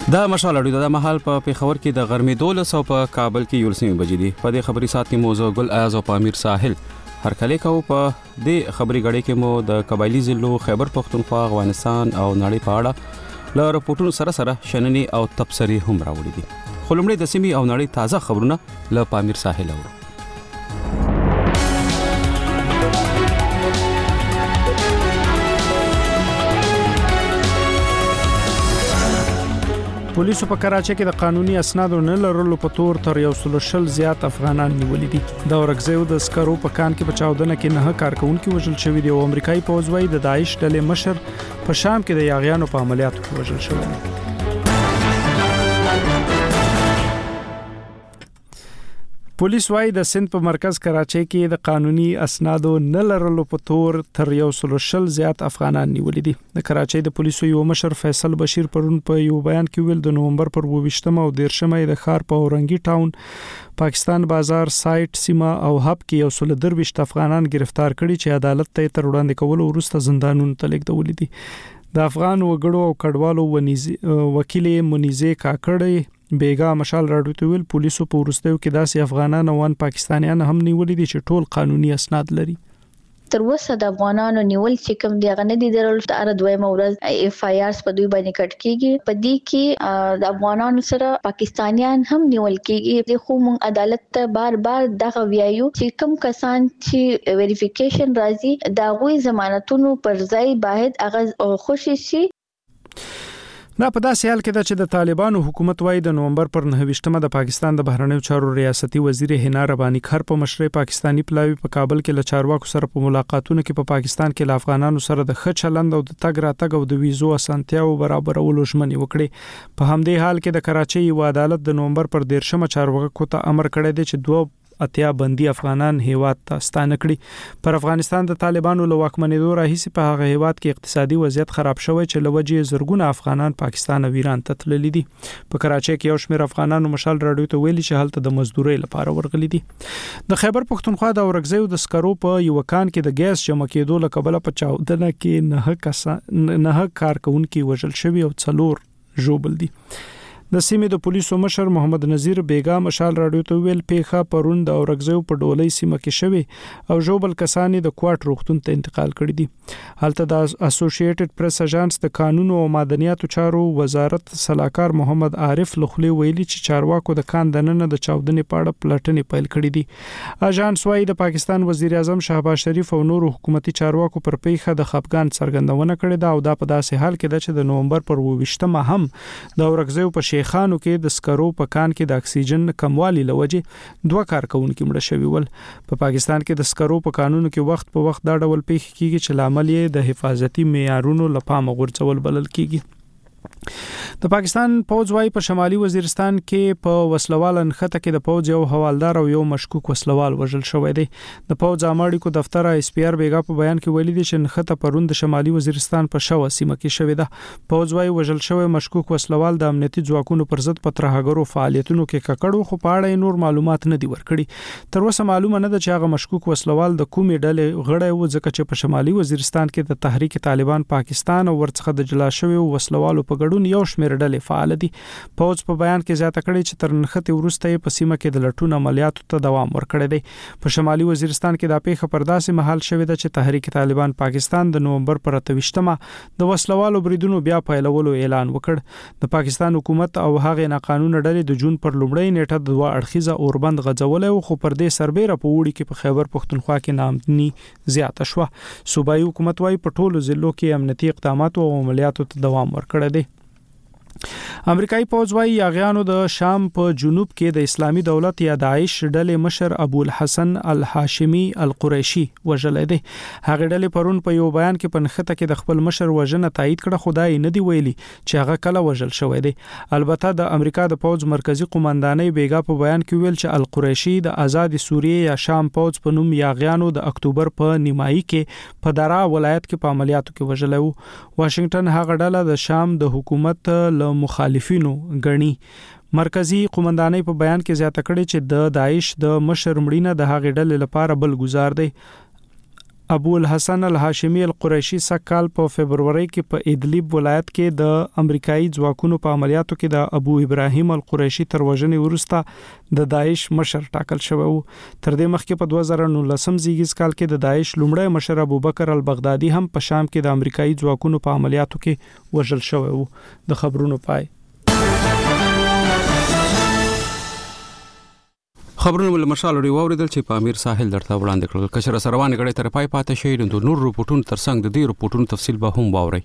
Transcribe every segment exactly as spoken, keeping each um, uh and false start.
دا مشال اړیدو د محل په پیښور کې د غرمې دولس او په کابل کې یولسمې بجې دي. په دې خبري سات کې موضوع ګل ایاز او پامیر ساحل هر کله کو په دې خبري غړې کې مو د قبایلی ضلعو خیبر پختونخوا افغانستان او نړۍ په اړه ل رپورټونو سره سره شننې او تبصرې هم راوړي دي. خلمړې د سیمې او نړۍ تازه خبرونه ل پامیر ساحل اورو. پولیسو په کراچۍ کې د قانوني اسنادو نه لرلو په تور تر یو سل شل زیات افغانان نیولې دي. د ورګزیو د سکرو په کان کې په چاودنه کې نه کارکونکو وژل شوی دی او امریکایي پوځ وايي د داعش ډلې مشر په شام کې د یاغیانو په عملیاتو کې وژل شوی دی. پولیس وايي د سند په مرکز کراچۍ کې د قانوني اسنادو نه لرلو په تور تر یو سل شل زیات افغانان نیولې دي. د کراچۍ د پولیسو یو مشر فیصل بشیر پرون په یو بیان کې ویل د نومبر پر اووه او دیرشمه د ښار په اورنګي ټاون پاکستان بازار سایت سیمه او هب کې یو سل درویشت افغانان گرفتار کړي چې عدالت ته تر وړاندې کول وروسته زندانونو ته لیږدول دي. د افغان وګړو او کډوالو وکیل منیزه کاکړی بیګا مشال راډیو ته ویل پولیسو په ورستیو کې داسې افغانان او پاکستانیان هم نیولې دي چې ټول قانوني اسناد لري. تر اوسه د افغانانو نیول چې کوم دی غنه دي درول تر دویمه ورځ اف آی آرز په دوی باندې کټ کیږي. په دې کې د افغانانو سره پاکستانیان هم نیول کیږي. د خو مون عدالت ته بار بار دغه ویایو چې کوم کسان چې ویریفیکیشن راځي دا غوي ضمانتونو پر ځای باید هغه خوشي شي. دا په داسې حال کې ده چې د طالبانو حکومت وايي د نومبر پر نهه د پاکستان د بهرنیو چارو ریاستي وزیر حنا ربانی خر په مشرۍ پاکستانی پلاوی په کابل کې له چارواکو سره په ملاقاتونو کې په پاکستان کې له افغانانو سره د ښه چلند او د تګ راتګ او د ویزو اسانتیاو برابرولو ژمنې وکړې. په همدې حال کې د کراچۍ یو عدالت د نومبر پر دیرشمه چارواکو ته امر کړی دی چې دوه اتیا بندي افغانان هیواد ته ستانه کړي. پر افغانستان د طالبانو له واکمنېدو راهیسې په هغه هیواد کې اقتصادي وضعیت خراب شوی چې لوجې زرګونه افغانان پاکستان او ایران ته تللي دي. په کراچۍ کې یو شمېر افغانانو مشال راډیو ته ویلي چې هلته د مزدورۍ لپاره ورغلي دي. د خیبر پختونخوا د ورګزیو د سکرو په یو کان کې د ګیس جمع کېدو له کبله په چاودنه کې نه کسان نه کارکونکو وژل شوی او څلور ژوبل دي. د سیمې د پولیسو مشر محمد نذیر بیګا مشال راډیو ته ویل پیښه پرون د اورګزیو په ډولۍ سیمه کې شوی او ژوبل کسان د کوټ روغتون ته انتقال کړي دي. هلته د اسوسییټډ پریس اژانس د قانون او مدنیاتو چارو وزارت صلاحکار محمد عارف لخلی ویلي چې چارواکو د کان دننه د چاودنې په اړه پلټنې پیل کړې دي. اژانس وايي د پاکستان وزیر اعظم شهباز شریف او نور حکومتي چارواکو پر پیښه د خپګان څرګندونه کړې ده او دا په داسې حال کې ده چې د نومبر پر اووه هم د اورګزیو په خانو کې د سکرو په کان کې د اکسیجن کموالي لوجه دوه کارکونکو مړه شوي ول. په پاکستان کې د سکرو په قانونو کې وخت په وخت دا ډول پیښې کیږي چې لامل یې د حفاظتي معیارونو لپاره غورځول بلل کیږي. د پاکستان پوځ وايي په شمالي وزیرستان کې په وسلوال انخته کې د پوځ یو حوالدار او یو مشکوک وسلوال وژل شوی دی. د پوځ عامړي کو دفتر اس پی ار بیګا په بیان کې ویلي دی چې انخته پروند د شمالي وزیرستان په شوا سیمه کې شوی ده. پوځ وايي وژل شوی مشکوک وسلوال د امنیتي ځواکونو پر ضد په ترهګرو فعالیتونو کې ککړو خو په اړه نور معلومات نه دی ورکړي. تر اوسه معلومه نه ده چې هغه مشکوک وسلوال د کومې ډلې غړی و ځکه چې په شمالي وزیرستان کې د تحریک طالبان پاکستان او ورڅخه د جلا شوی وسلوالو په ګډون یو شمېر ډلې فعال دي. پوځ په بیان کې زیاته کړې چې تر نخته ورسته په سیمه کې د لټون عملیاتو ته دوام ورکړی دی. په شمالي وزیرستان کې د پیښه پر داسې محل شوې ده چې تحریک طالبان پاکستان د نومبر پر اتوشتمه د وسلوالو بریدونو بیا پیلولو اعلان وکړ. د پاکستان حکومت او هغه ناقانونه ډلې د جون پر لومړۍ نیټه د دوه اړخیزه اوربند غځولې او خو پر دې سربېره په وړي کې په خیبر پختونخوا کې نامتنی زیاته شوه. صوبایي حکومت وايي په ټولو ضلعو کې امنیتي اقدامات او عملیاتو ته دوام ورکړی دی. امریکایي پوځ وايي یاغیانو د شام په جنوب کې د اسلامي دولت یا داعش ډلې مشر ابو الحسن الهاشمي القریشي وژلې دي. هغه ډلې پرون په یو بیان کې په نخته کې د خپل مشر وژنه تایید کړه، خدای نه دی ویلي چې هغه کله وژل شوی دی. البته د امریکا د پوځ مرکزی قومندانۍ بیګا په بیان کې ویل چې القریشي د آزاد سوریه یا شام پوځ په نوم یاغیانو د اکتوبر په نیمایي کې په درا ولایت کې په عملیاتو کې وژلې وو. واشنگټن هغه ډله د شام د حکومت له مخالفینو غني. مرکزی قومندانۍ په بیان کې زیاته کړې چې د داعش د مشر مړینه د هغې ډلې لپاره بل گزار دی. ابو الحسن الهاشمی القریشی سکال په فبرवरी کې په ادلب ولایت کې د امریکایي ځواکونو په عملیاتو کې د ابو ابراهیم القریشی تر وژنې وروسته د داعش مشر ټاکل شوی وو. تر دې مخکې په دوه زره نولسم زیږیز کال کې د داعش لومړی مشر ابوبکر البغدادي هم په شام کې د امریکایي ځواکونو په عملیاتو کې وژل شوی وو. د خبرونو پای. خبرونه ول مشال لري ووریدل چې په امیر ساحل درته وړاندې کړل. کشر سروان غړي تر پای پاتې شي د نور رپورټونو ترڅنګ د دې رپورټونو تفصیل به هم واوري.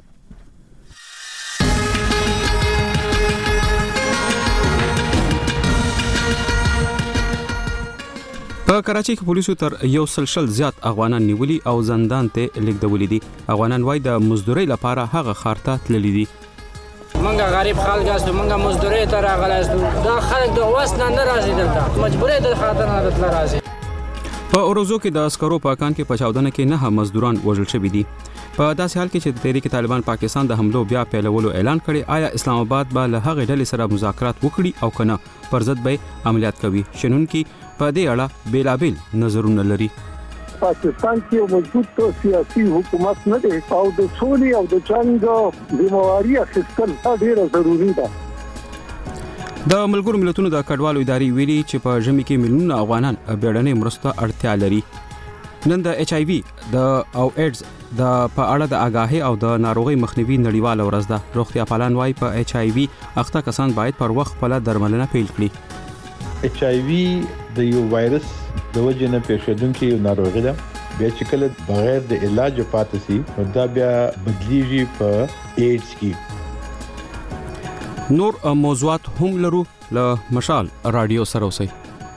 په کراچۍ کې پولیسو تر یو سلسل زیات افغانان نیولي او زندان ته لیږدولي دي. افغانان وای د مزدوري لپاره هغه خارته تللي دي. منګه غریب خلک استو منګه مزدوري ته راغلی استو دا خلک د وس نه ناراضي دلته مجبورې د خاطر نه دلته راځي. په اورزو کې د عسکرو پاکان کې پچاودنه کې نه مزدوران وژل شوي دي. په داسې حال کې چې د تحریک طالبان پاکستان د حملو بیا پیلولو اعلان کړي، آیا اسلام آباد به له هغې ډلې سره مذاکرات وکړي او کنه پر ضد به عملیات کوي؟ شنونکي په دې اړه بیلابیل نظرونه لري. پاکستان کې یو مضبوط سیاسي حکومت نه دی او د سولې او د جنگ ذمہواری اخیستل ډیره ضروری ده. د ملګرو ملتونو د کډوالو ادارې ویلي چې په ژمي کې میلیونونه افغانان بیړنۍ مرسته اړتیا لري. نن د ایچ آی وی د او ایډز د په اړه د آگاهي او د ناروغي مخنیوي نړیواله ورځ ده. روغتیا پالان وايي په ایچ آی وی اخته کسان باید پر وخت خپل درملنه پیل کړي. ایچ آی وی د یو وایرس د وجې نه پیښیدونکې یو ناروغي ده. بیا چې کله بغیر د علاج پاتې شي نو دا بیا بدلیږي په ایډز کې. نور موضوعات هم لرو. له مشال رادیو سره اوسئ.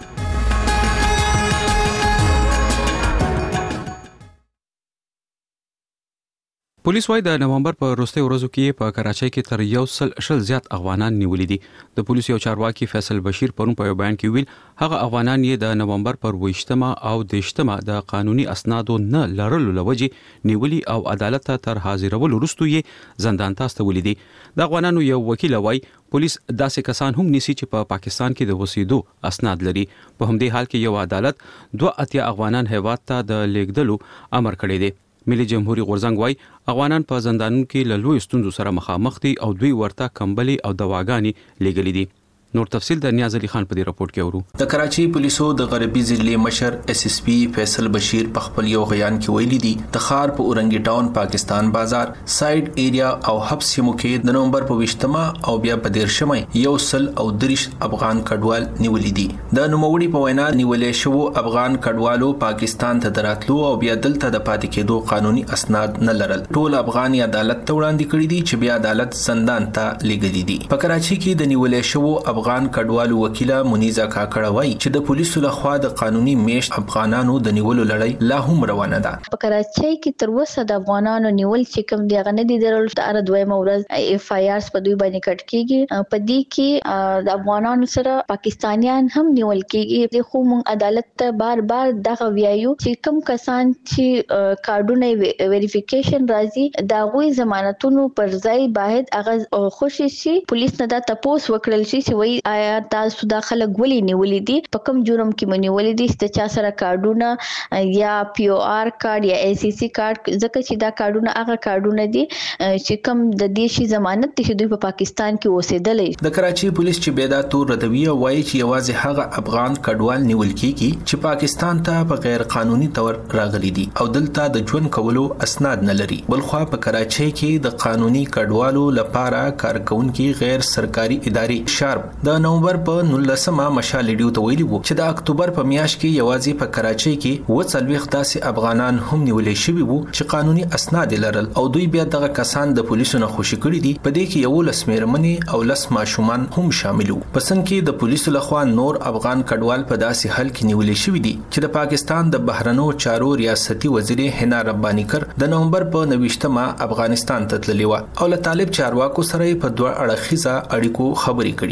پولیس وايي د نومبر په وروستي ورځو کې په کراچۍ کې تر یو سل شل زیات افغانان نیولي دي. د پولیس یو چارواکي فیصل بشیر پرون په بیان کې ویل هغه افغانان یې د نومبر پر ویشتمه او دیشتمه د قانوني اسنادو نه لرلو لوجې نیولي او عدالت ته تر حاضرولو وروسته یې زندان ته استولي دي. د افغانانو یو وکیل وايي پولیس داسې کسان هم نیسي چې په پا پاکستان کې د وسیدو اسناد لري. په همدې حال کې یو عدالت دوه اتیا افغانان هیواد ته د لیږدلو امر کړی دی. ملي جمهوریت غورځنګ وايي افغانان په زندانونو کې له لوی ستونزو سره مخامخ دي او دوی ورته کمبلي او دواګانې لګلې دي. نور تفصیل د نیاز علي خان په دې راپورټ کې ورو. د کراچۍ پولیسو د غربي ضلع مشر اس اس پی فیصل بشیر په خپل یو بیان کې ویلي دي د خار په اورنګي ټاون پاکستان بازار سایډ ایریا او حبس سیمو کې د نومبر په وشتمه او بیا په دیرشمه یو سل او دریش افغان کډوال نیولې دي. د نوموړي په وینا نیولې شو افغان کډوالو پاکستان ته دراتلو او بیا دلته د پاتې کېدو قانوني اسناد نه لرل. ټول افغاني عدالت ته وړاندې کړي دي چې بیا عدالت زندان ته لیږلي دي. په کراچۍ کې د نیولې شو افغان کډوالو وکیله منیزه کاکړه وایي چې د پولیسو لخوا د قانوني میشت افغانانو د نیولو لړۍ لا هم روانه ده. په کراچۍ کې تر اوسه د افغانانو نیول چې کوم دی غنه دي درول تر دویمه ورځ اف آی آرز په دوی باندې کټ کیږي. په دې کې د افغانانو سره پاکستانیان هم نیول کیږي. د خو مون عدالت ته بار بار دغه ویایو چې کوم کسان چې کارډونه ویریفیکیشن راځي دا غوي ضمانتونو پر ځای باید هغه خوشي شي. پولیس نه دا تاسو وکړل شي چې وایي آیا تاسو دا خلک ولې نیولې دي، په کوم جرم کې مو نیولې دي، چې چا سره کارډونه یا پی او آر کارت یا ای سی سی کارت، ځکه چې دا کارډونه هغه کارډونه دي چې کوم د دې شي ضمانت چې دوی په پاکستان کې اوسېدلې. د کراچۍ پولیس چې بیا دا تور ردوی وایي چې یوازې هغه افغان کډوال نیول کیږي چې پاکستان ته په غیر قانوني تور راغلي دي او دلته د ژوند کولو اسناد نه لري. بلخوا په کراچۍ کې د قانوني کډوالو لپاره کارکونکي غیر سرکاري ادارې شارپ د نومبر په نولسمه مشال ریډیو ته ویلي وو چې د اکتوبر په میاشت کې یوازې په کراچۍ کې و څلوېښت داسې افغانان هم نیولې شوي وو چې قانوني اسناد لرل او دوی بیا دغه کسان د پولیسو نه خوشي کړي دي. په دې کې یو لس میرمنې او لس ماشومان هم شامل وو. په سن کې د پولیسو لخوا نور افغان کډوال په داسې حل کې نیولې شوي دي چې د پاکستان د بهرنیو چارو ریاستي وزیر حنا رباني کر د نومبر په نوښتمه افغانستان ته تللی و او له طالب چارواکو سره په دوه اړخیزه اړیکو خبرې کړي او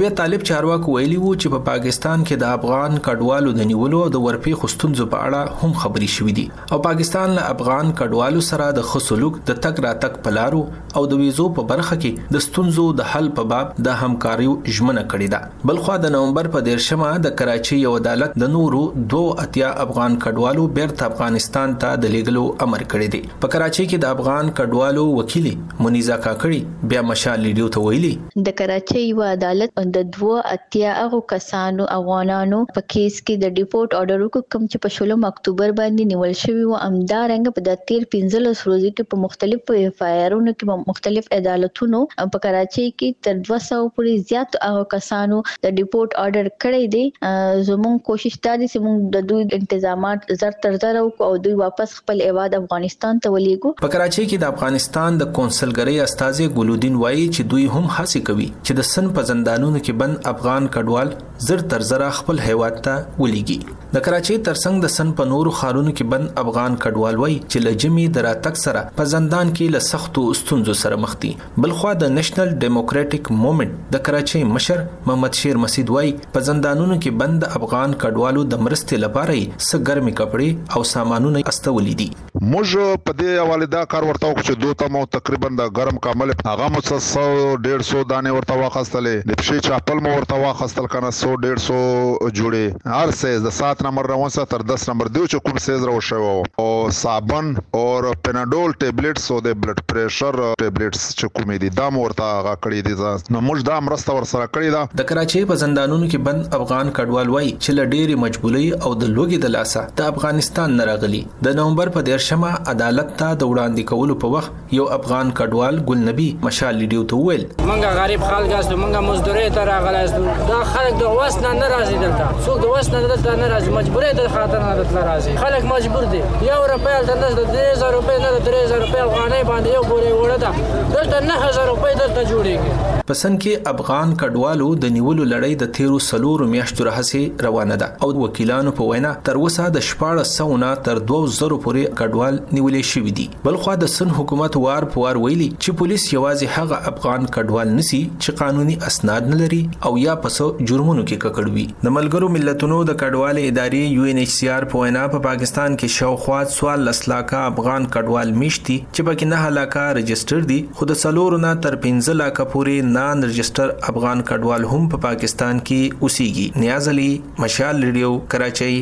خو بیا طالب چارواکو ویلي وو چې په پاکستان کې د افغان کډوالو د نیولو او د ورپی خستونزو په اړه هم خبري شوې دي او پاکستان له افغان کډوالو سره د خصلوک د تک راتک پلارو او د ویزو په برخه کې د ستونزو د حل په باب د همکاریو ژمنه کړې ده. بل خو د نومبر په دیرشمه د کراچۍ یو عدالت د نورو دوه اتیا افغان کډوالو بیرته افغانستان ته د لیږلو امر کړی دی. په کراچۍ کې د افغان کډوالو وکیل منیزا کاکړي بیا مشال لیډیو ته ویلي د کراچۍ یو عدالت د دوه اتیا هغه کسانو افغانانو په کیس کې د ډیپورت آرډر کوم چې په شلم اکتوبر باندې نیول شوی و امدارنګ په د تیر پنځلس ورځې کې په مختلفو اف آی آرونو کې مختلف عدالتونو په کراچۍ کې تر دوه سوه پورې زیات هغه کسانو د ډیپورت آرډر کړی دی. زموږ کوشش دا دی چې موږ د دوی انتظامات زر تر زر او دوی واپس خپل ایواد افغانستان ته ولېږو. په کراچۍ کې د افغانستان د کونسلګرۍ استاذ ګلودین وایي چې دوی هم هڅه کوي چې د سن په زندانونو کې بند افغان کډوال زر تر زر خپل هیواد ته ولېږي. د کراچۍ ترڅنګ د سن په نورو ښارونو کې بند افغان کډوال وایي چې لجمی دراتک سره په زندان کې له سختو ستونزو سره مخ دي. بلخوا د نېشنل ډیموکراټک موومېنټ د کراچۍ مشر محمد شیر مسعود وایي په زندانونو کې بند افغان کډوالو د مرستې لپاره څه ګرمي کپړې او سامانونه استولې دي. موږ په دې حواله دا کار ورته وکړو چې دوه تمو تقریبا د ګرم کامل هغه مو څو ډېر سو دانې ورته واخستلې د پښې چاپل مو ورته واخستل کنه سو ډېر سو جوړې هر سیز د سات نمبر روان سره تر دس نمبر دیو چې کوم سیز راو شو او صابن او پیناډول ټابلیټس او د بلډ پریشر ټابلیټس چې کومې دي دا مو ورته هغه کړې دي. نو موږ دا مرسته ور سره کړې ده. د کراچۍ په زندانونو کې بند افغان کډوال وایي چې ل ډېری مجبورۍ او د لوګي د لاسه د افغانستان نه راغلي. د نومبر په دیرشمه عدالت ته د وړاندې کولو په وخت یو افغان کډوال ګل نبی مشال لیډیو ته ویل منګه غریب خلک است منګه مزدوري ته راغلی است دا خلک د واس نه نه راځي دلته څوک د واس نه دلته نه راځي مجبوري د خاطر نه دلته راځي خلک مجبور دي. یو روپیا دلته د درې زره روپۍ نه د درې زره روپۍ افغانۍ باندې یو بورې وړه ده دلته نه هزار روپۍ دلته جوړیږي. په سن کې افغان کډوالو د نیولو لړۍ د تیرو سلورو میاشتو راهیسې روانه ده او وکیلانو په وینا تر اوسه د شپاړس سوه نه تر دوه زره پورې کډوال نیولې شوي دي. بلخوا د سن حکومت وار په وار ویلي چې پولیس یوازې هغه افغان کډوال نسی چې قانوني اسناد نه لري او یا پسو جرمونو کې ککړ وي. د ملګرو ملتونو د کډوال ادارې یو ان ایچ سی آر په وینا په پاکستان کې شاوخوا څوارلس لاکه افغان کډوال میشتي چې پکې نه لاکه رجسټر دي خو د سلورو نه تر پنځه لاکه پورې نان رجسټر افغان کډوال هم په پاکستان کې اوسېږي. نیاز علي مشال ریډیو کراچۍ.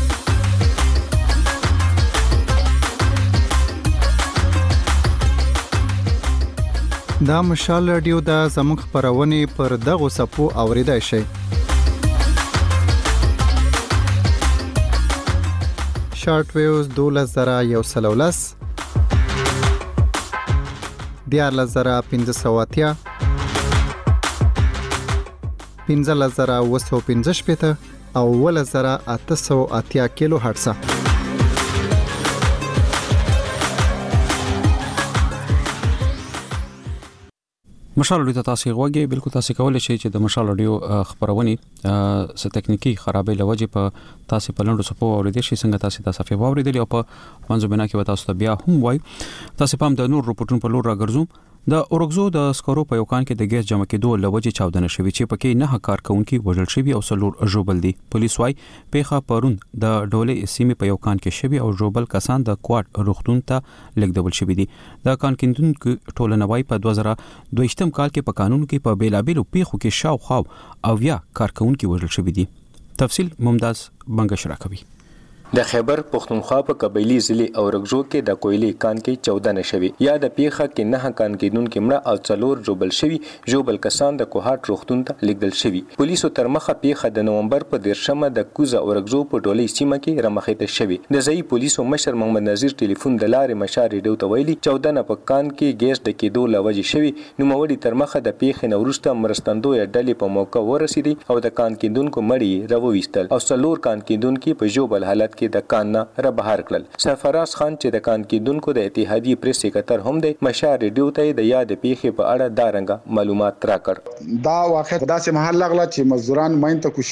دا مشال رادیو د زموږ خبرونه پر دغه صفو اوریدای شي. شارټ ویوز دولس زره یو سل ولس دیارلس زره پنځه سوه اتیا پنځلس زره اوه سوه پنځه شپېته او اوولس زره اته سوه اتیا کیلو هرټز. مشال رادیو تاسو غوږی بالکل تاسو کولای شئ چې د مشال رادیو خبرونه س تکنیکی خرابې لوجه په تاسو په لندو سپو اوریدل شي څنګه تاسو تاسو په اوریدل او په منځو بنا کې تاسو ته بیا هم وای تاسو په د نور رپورټونو په لور راګرځوم. د اورګزو د سکرو په یو کان کې د ګیس جمع کېدو لوجه چاودنه شوې چې پکې نه کارکونکو وژل شوی او سلور جوبل دي. پولیس وايي پیښه پرون د ډولې سیمې په یو کان کې شوی او جوبل کسان د کوارټ روختون ته لیږدول شوی دي. د کان کیندونکو ټولنوي په دوه زره دوه کال کې په قانون کې په بیلابیلو پیښو کې شاوخوا او یا کارکونکو وژل شوی دي. تفصیل ممتاز بنگش راکوي. د خیبر پختونخوا په قبایلی ضلع اورګزو کې د کویلي کان کې چودنه شوی یا د پیښه کې نه کان کېدونکو مړه او څلور جوبل شوی جوبل کسان د کوهات روختون ته لیږدل شوی. پولیسو تر مخه پیښه د نومبر په دیرشمه د کوزه اورګزو په ډولۍ سیمه کې رمخېته شوی. د ځای پولیسو مشر محمد نذیر ټلیفون د لارې مشار ریډیو ته ویلي چودنه په کان کې ګیس د کېدو لوجه شوی. نو موري تر مخه د پیښې نورسته مرستندوی ډلې په موقع ورسېدي او د کان کېدونکو مړي راوويستل او څلور کان کېدونکو په جوبل حالت کې د کان نه را بهر کړل. سرفراز خان چې د کان کېدونکو د اتحادیې پریس سکرټر هم دی مشار ریډیو ته د یاد پیښې په اړه دا رنګه معلومات راکړ. دا واقع داسې محل لغله چې مزدوران ماین ته کوشي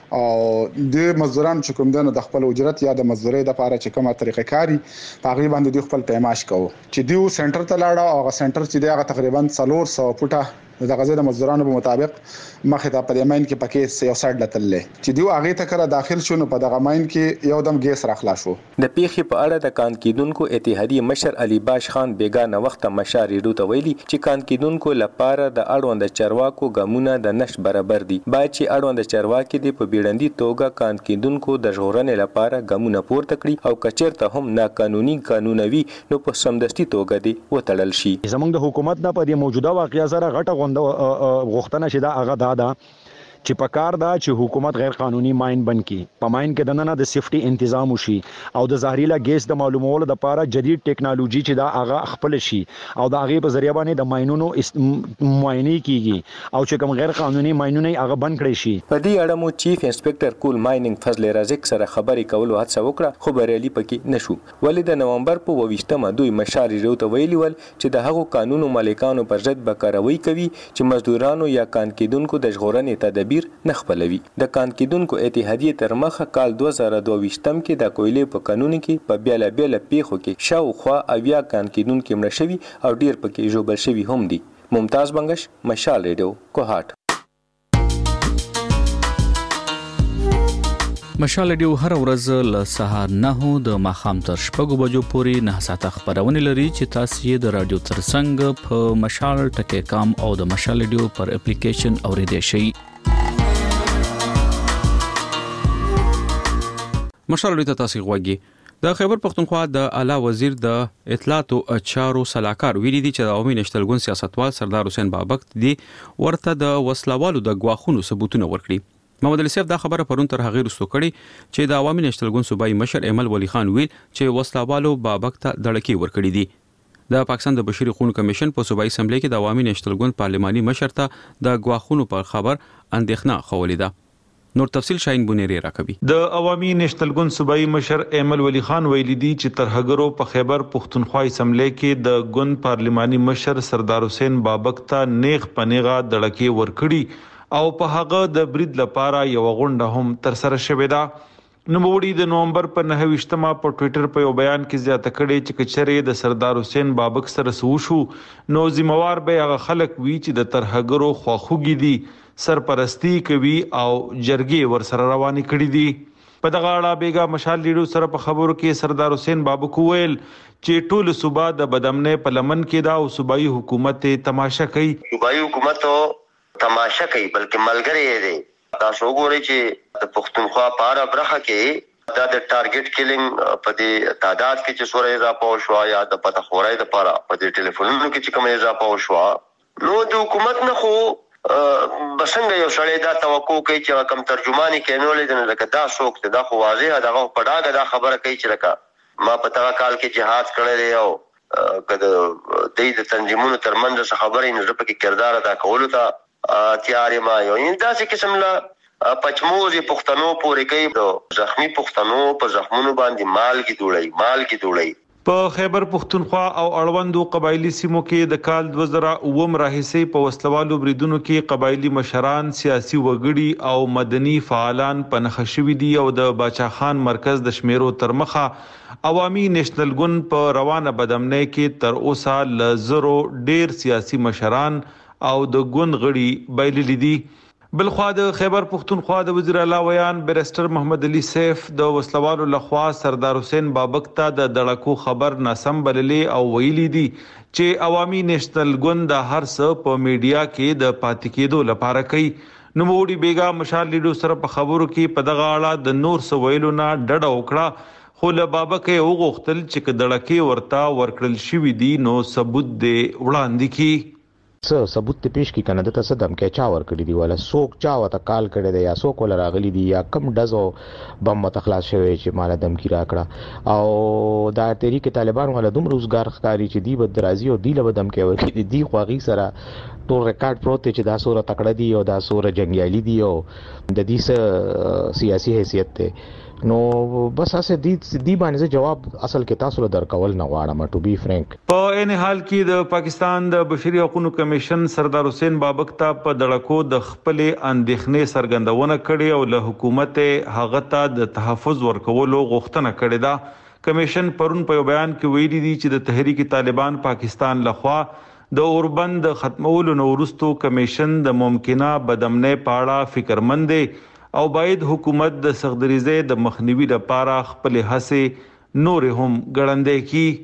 او د مزدوران چې کوم دنه د خپل اجرت یا د مزدوري د لپاره چې کومه طریقه کاری په غي باندې د خپل پیماش کوو چې دیو سنټر ته لاړه او هغه سنټر چې دغه تقریبا څلور سوه فوټه د غزې د مزدورانو په مطابق مخه ته په ماین کې پکې یو سړ لتللې چې دیو هغه ته کړه داخل شونه په دغه ماین کې یو دم ګیس راخلا شو. د پیخي په اړه د کان کیدونکو اتحادیه مشر علي باش خان بیگانه وخت مشار ریډو ته ویلي چې کان کیدونکو لپاره د اړوند چارواکو ګامونه د نش برابر دي باید چې اړوند چارواکي د په بیړندي توګه کان کیدونکو د ژغورنې لپاره ګامونه پورته کړي او کچیرته هم ناقانوني قانونوي نو په سمدستي توګه دي وتړل شي. زمونږ د حکومت نه په دې موجوده واقعیا سره غټه غوښتنه شي دا هغه دا ده چې په کار دا چې حکومت غیر قانوني ماين بند کی په ماين کې دنه د سیفټي تنظیم وشي او د زهريلا ګیس د معلومولو لپاره جدید ټیکنالوژي چې دا هغه خپل شي او دا هغه په ذریعہ باندې د ماينونو معاینه کیږي او چې کوم غیر قانوني ماينونه هغه بند کړي شي. په دې اړه مو چیف انسپکټر کول مایننګ فضل رازق سره خبرې کولو هڅه وکړه خو بریالي پکې نشو ولې د نومبر په ویشتمه دوی مشاري ته ویلي ول چې د هغو قانونو مالکانو پر ضد بکاروي کوي چې مزدورانو یا کان کیدونکو د ژغورنې تدابیر نه خپلوي. د کان کیدونکو اتحادیه تر مخه کال دوه زره دوه ویشتم کې د کویلې په قانون کې په بیل بیل پیښو کې شاوخوا اویا کان کیدونکو مړ شوي او ډیر پکې ژوبل شوي هم دي. ممتاز بنگش، مشال ریډیو، کوهاټ. مشال ریډیو هر ورځ له سهار نه د ماخام تر شپږو بجو پورې نه ساعته خبرونه لري چې تاسو یې د رادیو ترڅنګ په مشال ټکی کام او د مشال ریډیو پر اپلیکیشن اوریدئ شئ. مشال ریډیو ته تاسو غوږی د خیبر پختونخوا د اعلی وزیر د اطلاعات او چارو صلاحکار ویلي دي چې د عوامي نشتلګون سیاستوال سردار حسین بابک دی ورته د وسلوالو د غواخونو ثبوتونه ورکړي. محمد علي صاحب دا خبره پرون تر هغه رسو کړي چې د عوامي نشتلګون صوبایي مشر ایمل ولی خان ویل چې وسلوالو بابک ته دړکی ورکړي دي. د پاکستان د بشري حقوقو کمیشن په صوبایي اسمبلی کې د عوامي نشتلګون پارلماني مشر ته د غواخونو پر خبر اندېښنه خولې ده. نور تفصیل شاین بونيري راکوي. د عوامي نشتلګون صوبایي مشر ایمل ولی خان ویلي دي چې ترهګرو په خیبر پختونخوا اسمبلی کې د ګوند پارلماني مشر سردار حسین بابک ته نیغ پنیغه دړکی ورکړي او په هغه د برید لپاره یو غونډه هم تر سره شوې ده. نوموړي د نومبر په نهه ویشتمه په ټوئیټر په یو بیان کې زیاته کړې چې کچره د سردار حسین بابک سره سوشو نو ذمہوار به هغه خلک وی چې د ترهګرو خواخوږي دي سرپرستی کوي او جرګې ور سره رواني کړې دي. په دغه اړه بیگا مشال لیډو سره په خبرو کې سردار حسین بابک ویل چې ټول صوبا د بدامنې په لمن کې دا او صوبایي حکومت تماشا کوي. صوبایي حکومت تماشا کوي بلکې ملګری دی. تاسو وګورئ چې د پښتونخوا په اړه برخه کې دا د ټارګټ کیلینګ په دې تعداد کې چې سورې اضافه شو یا د پته خورای د لپاره په دې ټلیفونونو کې چې کوم اضافه شو نو د حکومت نه خو بسنګ یو سړی دا توقع کوي چې کوم ترجمانی کینولې د لکه دا شوک ته دا خو واضح دغه پډاګه دا خبره کوي چې لکه ما په تاغه کال کې جهاد کړی دی او کله د دې تنظیمونو ترمنځ خبرې نه پکې کردار ادا کولو ته تیارې ما یو ان داسې قسم لا پچموزي پښتنو پورې کوي د زخمی پښتنو په زخمونو باندې مال کې دوړی مال کې دوړی. په خیبر پختونخوا او اړوندو قبایلی سیمو کې د کال دوه زره اووه راهیسې په وسلوالو بریدونو کې قبایلی مشران، سیاسي وګړي او مدني فعالان په نخښه شوي دي او د باچا خان مرکز د شمیرو تر مخه عوامي نېشنل ګوند په روانه بدامنۍ کې تر اوسه ل زرو ډیر سیاسي مشران او د ګوند غړي بایللي دي. بلخوا د خیبر پختونخوا د وزیر اعلی ویان بیرسټر محمد علي سیف د وسلوالو لخوا سردار حسین بابک ته د دړکو خبر ناسم بللې او ویلي دي چې عوامي نېشنل ګوند د هر څه په میډیا کې د پاتې کېدو لپاره کوي. نوموړي بیگا مشال لیډو سره په خبرو کې په دغه اړه د نور څه ویلو نه ډډه وکړه خو له بابک یې وغوښتل چې دړکې ورته ورکړل شوي دي نو ثبوت دې وړاندې کړي. څه ثبوت ته پیش کی کنه د تاسو دم کې چا ور کړی دی ولا سوک چا وته کال کړی دی یا سوک ول راغلی دی یا کم ډزو بم متخلاص شوی چې مال دم کی راکړه او دا تحریک طالبان ولا دوم روزګار ښکاری چې دی بد درازي او دی له دم کې ور کړی دی خواغي سره ټول ریکارډ پروت چې دا سوره تکړه دی او دا سوره جنگیالي دی او د دې سیاسي حیثیت ته نو بس اسه دی دی باندې جواب اصل کې تاسو له درکول نه غواړم ټو بی فرانک. په ان حال کې د پاکستان د بشري حقوقو کمیشن سردار حسین بابک ته په دړکو د خپل اندېښنې څرګندونه کړې او له حکومت هغه ته د تحفظ ورکولو غوښتنه کړې ده. کمیشن پرون په بیان کې ویلي دي چې د تحریک طالبان پاکستان لخوا د اوربند ختمولو نو وروسته کمیشن د ممکنه بدامنۍ په اړه فکرمند دی او باید حکومت د سغدریزه د مخنیوي لپاره خپل هڅې نور هم ګړندې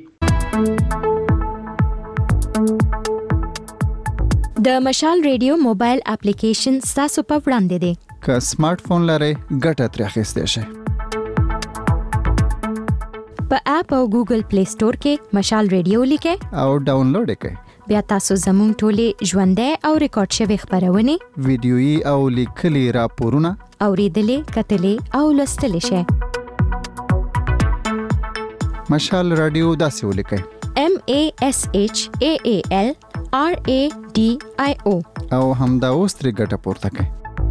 کړي. د مشال ریډیو موبایل اپلیکیشن تاسو په وړاندې دی. که سمارټ فون لرئ ګټه ترې اخیستی شئ. په اپ او ګوګل پلی سٹور کې مشال ریډیو لیکئ او ډاونلوډ یې کړئ. بیا تاسو زموږ ټولې ژوندۍ او ریکارډ شوي خبرونه، ویډیويي او لیکلي راپورونه اوریدلې، کتلې او لوستلې شئ. مشال رادیو داسې ولیکئ: M A S H A A L R A D I O او همدا اوس ترې ګټه پورته کړئ.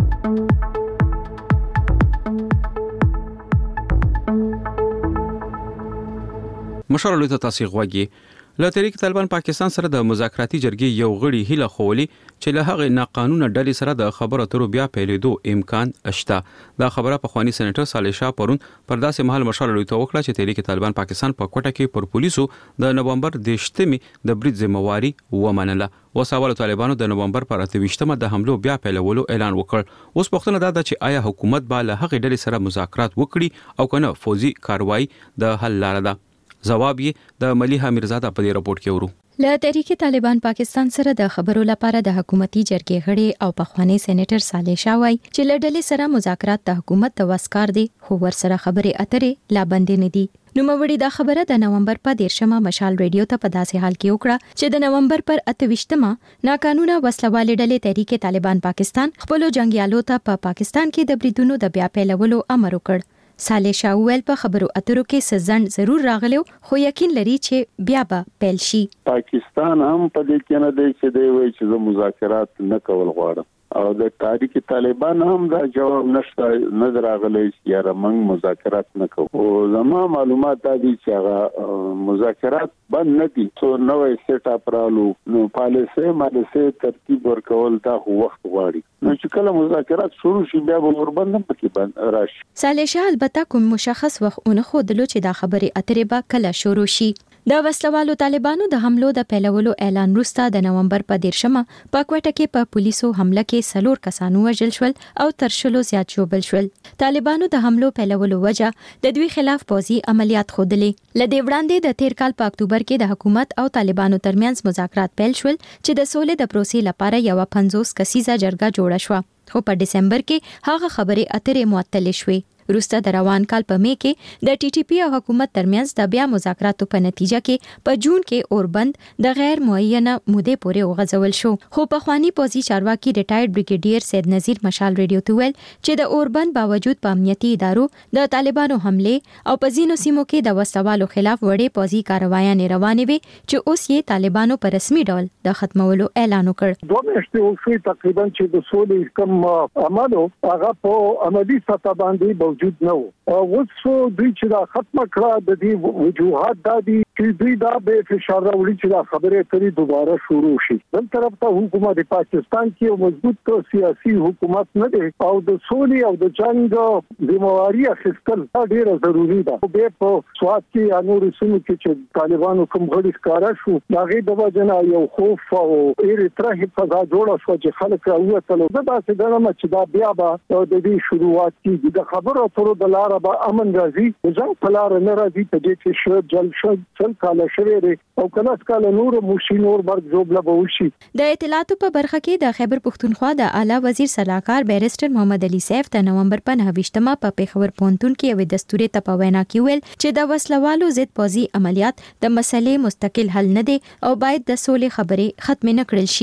مشال له تاسو غوږی له تحریک طالبان پاکستان سره د مذاکراتي جرګې یو غړي هیله خولي چې له هغه ناقانونه ډلې سره د خبرو اترو بیا پیلېدو امکان شته. دا خبره په خواني سېنیټر صالح شاه پرون پر داسې مهال مشال له تو وکړه چې تحریک طالبان پاکستان په کوټه کې پر پولیسو د نومبر د شتمې د برید ذمہواری ومنله. وساول طالبانو د نومبر پر اتهشتمه د حملو بیا پیلولو اعلان وکړ. اوس پوښتنه دا ده چې آیا حکومت به له هغه ډلې سره مذاکرات وکړي او کنه فوزي کاروایی د حل لاره ده؟ جواب یې د ملیحه میرزاده په دې راپورټ کې ورو. له تحریک طالبان پاکستان سره د خبرو لپاره د حکومتي جرګې غړي او پخوانی سېنیټر صالح شاه وایي چې له ډلې سره مذاکرات د حکومت د وسکار دي، خو ور سره خبرې اترې لا بندې نه دي. نوموړي دا خبره د نومبر په دیرشمه مشال ریډیو ته په داسې حال کې وکړه چې د نومبر پر اتهشتمه ناقانونه وسلوالې ډلې تحریک طالبان پاکستان خپل جنگیالو ته په پا پاکستان کې د بریدونو د بیا پیلولو امر وکړ. صالح شاه ویل په خبرو اترو کې سزن ضرور راغلو، خو یقین لري چې بیا به پیل شي. پاکستان هم په دې کې نه دی چې دی وایي چې زه مذاکرات نه کول غواړم او د تحریک طالبان هم دا جواب نشته نه راغلی چې یاره موږ مذاکرات نه کوو. او زما معلومات دا دي چې هغه مذاکرات بند نه دي، څو نوې سیټ اپ رالو نو پالیسي مالسي ترتیب ورکول دا وخت غواړي. نو چې کله مذاکرات شروع شي بیا به وربند پکې بند راشي. صالح شاه البته کوم مشخص وخت اون خو دلو چې دا خبره اترې به کله شروع شي. د وسلوالو طالبانو د حملو د پیلولو اعلان وروسته د نومبر په دیرشمه په کوټه کې په پولیسو حمله کې سلور کسانو وژل شول او تر شلو زیات ژوبل شول. طالبانو د حملو پیلولو وجه د دوی خلاف پوځي عملیات خودلې. لدې وړاندې د تیر کال په اکتوبر کې د حکومت او طالبانو ترمنځ مذاکرات پیل شول چې د سولې د پروسې لپاره یو پنځوس کسیزه جرګه جوړه شوه، خو په دسمبر کې هغه خبرې اترې معطل شوې. وروسته د روان کال په می کې د ټي ټي پی او حکومت ترمنځ د بیا مذاکراتو په نتیجه کې په جون کې اوربند د غیر معینه مودې پورې وغځول شو. خو په خواني پوزي چارواکي ریټایرډ بریګیډیر سید نذیر مشال ریډیو ته ویل چې د اوربند باوجود په امنیتي ادارو د طالبانو حمله او په ځینو سیمو کې د وسوالو خلاف وړې پوزي کاروایانې روانې وي چې اوس یې طالبانو په رسمي ډول د ختمولو اعلان وکړ. دوه میاشتې وشوې تقریبا چې د سولې کوم عملو هغه په عملي سطح باندې موجود نه و. اوس دوی چې دا ختم کړه د دې وجوهات د دې چې دوی دا به فشار راوړي چې دا خبره اترې دوباره شروع شي. بل طرف ته حکومت پاکستان کې یو مضبوط سیاسي حکومت نه دی او د سولې او د جنگ ذمہواری اخیستل ډیره ضروری ده. به په سواد کې یا نور سیمو کې چې طالبانو کوم غړي ښکارا شو هغه د وجنه یو خوف او ایرتره فضا جوړه شو چې خلک راووتل. دا داسې دغه چې دا بیا به د دې شروعات کې د خبرو اترو د لارې به امن راځي، ځکه په لار نه راځي په دې کې شو جل شو څل کاله شوی دی او کله کله نور مشینور برګ جوړه به وشي. د اطلاعاتو په برخه کې د خیبر پښتونخوا د اعلی وزیر صلاحکار بیرسټر محمد علي سیف د نومبر په نهه په پیښور پونتون کې یو دستوري ته په وینا کې ویل چې د وسلوالو ضد پوځي عملیات د مسلې مستقل حل نه دي او باید د سولې خبرې ختم نه کړل شي.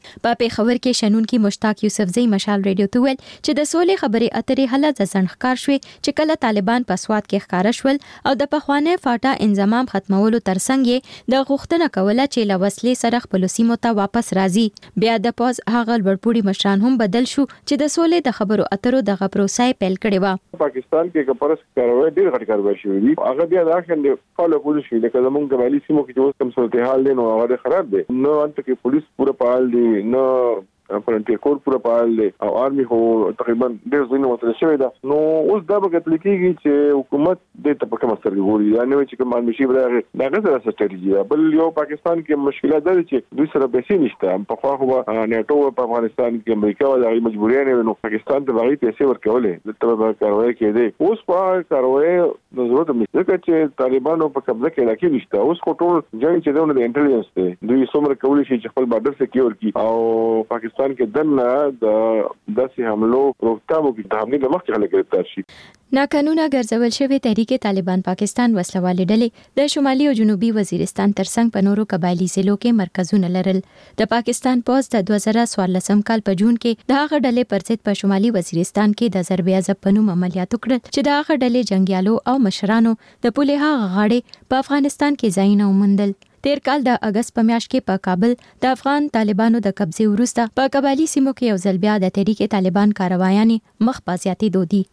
په پیښور کې شنونکي مشتاق یوسفزئی مشال ریډیو ته ویل چې د سولې خبرې اترې حل ځنډ ښکار شوې چې کله طالبان په سواد کې ښکارا شول او د پخواني فاټا انضمام ختمولو ترڅنګ یې د غوښتنه کوله چې له وسلې سره خپل سیمو ته واپس راځي. بیا د پوز هغه لوړپوړي مشران هم بدل شو چې د سولې د خبرو اترو د غپروسای پیل کړي و. پاکستان کې کپرس کاروي ډېر غټ کاروي شوې دي. هغه بیا دا څنګه فالو کول شي لکه زمونږ قبایلی سیمو کې چې اوس کوم صورتحال دی نو هغه خراب دی. نو انت کې پولیس پوره فعال دي، نو فرنټیر کور پوره فعال دی او آرمي هو تقریبا ډېر ځینې وته شوی دا. نو اوس دا به کتل کېږي چې حکومت د تپکه مستر ګوري یا نه چې کوم مشي برغه دا غزه ستراتیژي. بل یو پاکستان کې مشکلات ده چې دوی سره پیسې نشته. په خوا خو نیټو په افغانستان کې امریکا ولې مجبورې نه نو پاکستان ته باغی پیسې ورکولې د تبع کاروي کې دي. اوس په کاروي د ضرورت مشکل چې طالبانو په قبضه کې راکې نشته. اوس کو ټول جنگ چې دونه د انټيليجنس دی دوی څومره کولی شي چې خپل بارډر سکیور کړي او پاکستان کې دنه د داسې حملو روکتابو کې د حملې د مخکې خلک گرفتار شي. ناقانونه ګرځول شوی تحریک طالبان پاکستان وسلوالې ډلې د شمالي او جنوبي وزیرستان ترڅنګ په نورو قبایلی ضلعو کې مرکزونه لرل. د پاکستان پوز د دوه زره څوارلسم کال په جون کې د هغه ډلې پر ضد په شمالي وزیرستان کې د ضرب عضب په نوم عملیات وکړل چې د هغه ډلې جنگیالو او مشرانو د پوله هغه غاړې په افغانستان کې ځایونه وموندل. تیر کال د اگست په میاشت کې په کابل د افغان طالبانو د قبضې وروسته په قبایلی سیمو کې یو ځل بیا د تحریک طالبان کاروایانې مخ په زیاتېدو دي.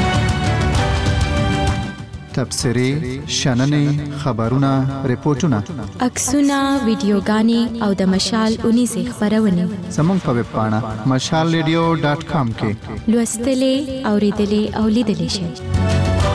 تبصرې، شننې، خبرونه، ریپورتونه، عکسونه، ویډیوګانې او د مشال اونیزې خبرونه زموږ په ویب پاڼه مشال ریډیو ډاټ کام کې لوستلې، اوریدلې او لیدلې شئ.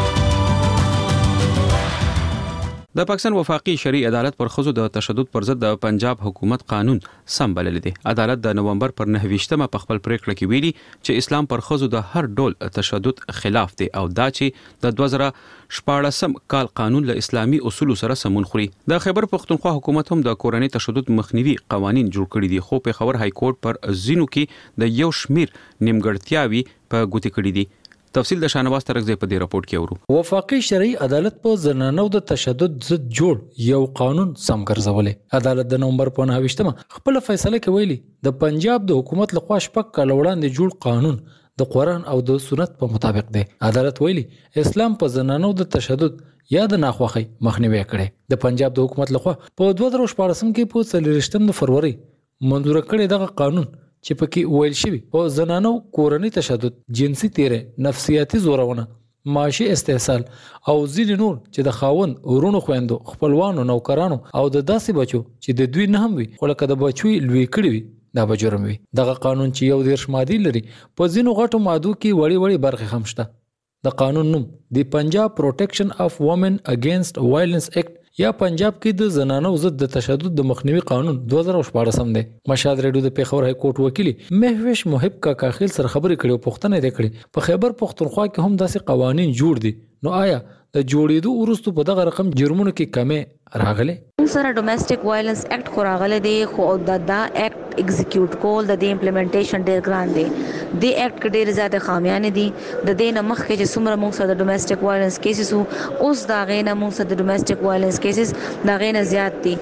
د پاکستان وفاقي شرعي عدالت پر خزو د تشدد پر ضد د پنجاب حکومت قانون سم بللی دی. عدالت د نومبر پر نه ویشتمه په خپل پریکړه کې ویلي چې اسلام پر خزو د هر ډول تشدد خلاف دی او دا چې د دوه زره شپاړسم کال قانون له اسلامي اصول سره سمون خوري. د خیبر پختونخوا حکومت هم د کورنۍ تشدد مخنیوي قوانين جوړ کړي دي خو په خبر های کورټ پر زینو کې د یو شمیر نیمګړتیاوي په ګوتی کړي دي. تفصیل د شانواز ترغزه په دې راپورټ کې اورو. وفاقي شرعي عدالت په زنانو د تشدد ضد جوړ یو قانون سم ګرځولې. عدالت د نومبر په نه ویشتمه خپل فیصله کې ویلي د پنجاب د حکومت لخوا شپږ کال وړاندې جوړ قانون د قرآن او د سنت په مطابق دی. عدالت ویلي اسلام په زنانو د تشدد یا د ناخوخي مخنیوي کړي. د پنجاب د حکومت لخوا په دوه زره شپاړسم کې په څلورشتم د فروری منظور کړي دغه قانون چې پکې ویل شوی په زنانو کورنۍ تشدد، جنسي تیرې، نفسیاتي زورونه، معاشي استحصال او ځینې نور چې د خاوند، ورونو، خويندو، خپلوانو، نوکرانو او د داسې بچو چې د دوی نه هم وي خو لکه د بچوي لوی کړي وي دا به جرم وي. دغه قانون چې یو دیرش مادي لري په ځینو غټو مادو کې وړي وړي برخې هم شته. د قانون نوم د پنجاب پروټیکشن اف وومن اگینست وایلنس اکټ یا پنجاب کې د زنانو ضد د تشدد د مخنیوي قانون دوه زره شپاړسم دی. مشهد ریډیو د پیښور های کورټ وکیل مهوش محب کا کاخیل سره خبرې کړې او پوښتنه یې کړې په خیبر پختونخوا کې هم داسې قوانين جوړ دي نو آیا د جوړېدو وروسته په دغه رقم جرمونو کې کمې راغلي؟ سره ډومېسټک وایلنس اکټ خو راغلی دی خو دا دا اکټ ایگزیکیوټ کول د دې امپلیمنټیشن ډیر ګران دی. د اکټ کې ډیر زیاته خامیان دي. د دې نه مخکې چې څومره موږ سره د ډومېسټک وایلنس کیسز وو اوس دا غي نه موږ سره د ډومېسټک وایلنس کیسز دا غي نه زیات دي.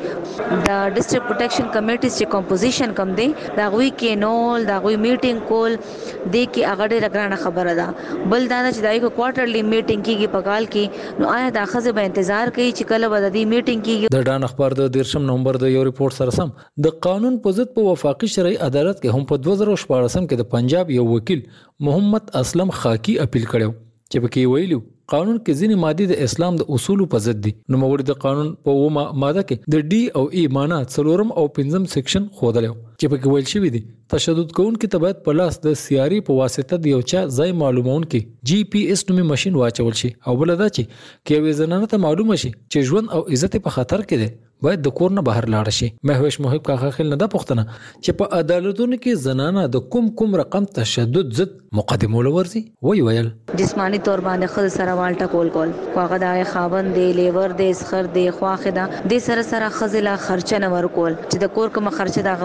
د ډیسټریکټ پروټیکشن کمیټیز چې کمپوزیشن کم دی دا غوي کې نول دا غوي میټینګ کول د کې هغه ډیر ګران خبره ده. بل دا چې دای کو کوارټرلی میټینګ کیږي په کال کې نو آیا دا خزه به انتظار کوي چې کله به د دې میټینګ کیږي. د ډان اخبار د دیرشم نومبر د یو ریپورت سره سم د قانون په ضد په وفاقي شرعي عدالت کې هم په دوه زره شپاړسم کې د پنجاب یو وکیل محمد اسلم خاکی اپیل کړو چې پکې ویلو قانون کې ځینې ماده د اسلام د اصولو په ضد دي. نو موږ د قانون په ومه ماده کې د ډي او ای معنا څلورم او پنځم سیکشن خوذلو چې پکې ویل شوی دي تشدد کوونکي ته باید په لاس د سیاري په واسطه د یو چا ځای معلومون کې جی پی ایس نومي ماشين واچول شي او بل دا چې کې وې زنانه ته معلومه شي چې ژوند او عزت په خطر کې ده باید د کور نه بهر لاړ شي. مهوش محب کا خل نه د پښتنه چې په عدالتونو کې زنانه د کوم کوم رقم تشدد ضد مقدمه ولورسي وی ویل جسمانی تور باندې خود سره والټه کول کول خواغه د خاوند دی لیور دی سخر دی خواخه دا د سره سره خزله خرچه نه ورکول چې د کور کوم خرچه دا غول نه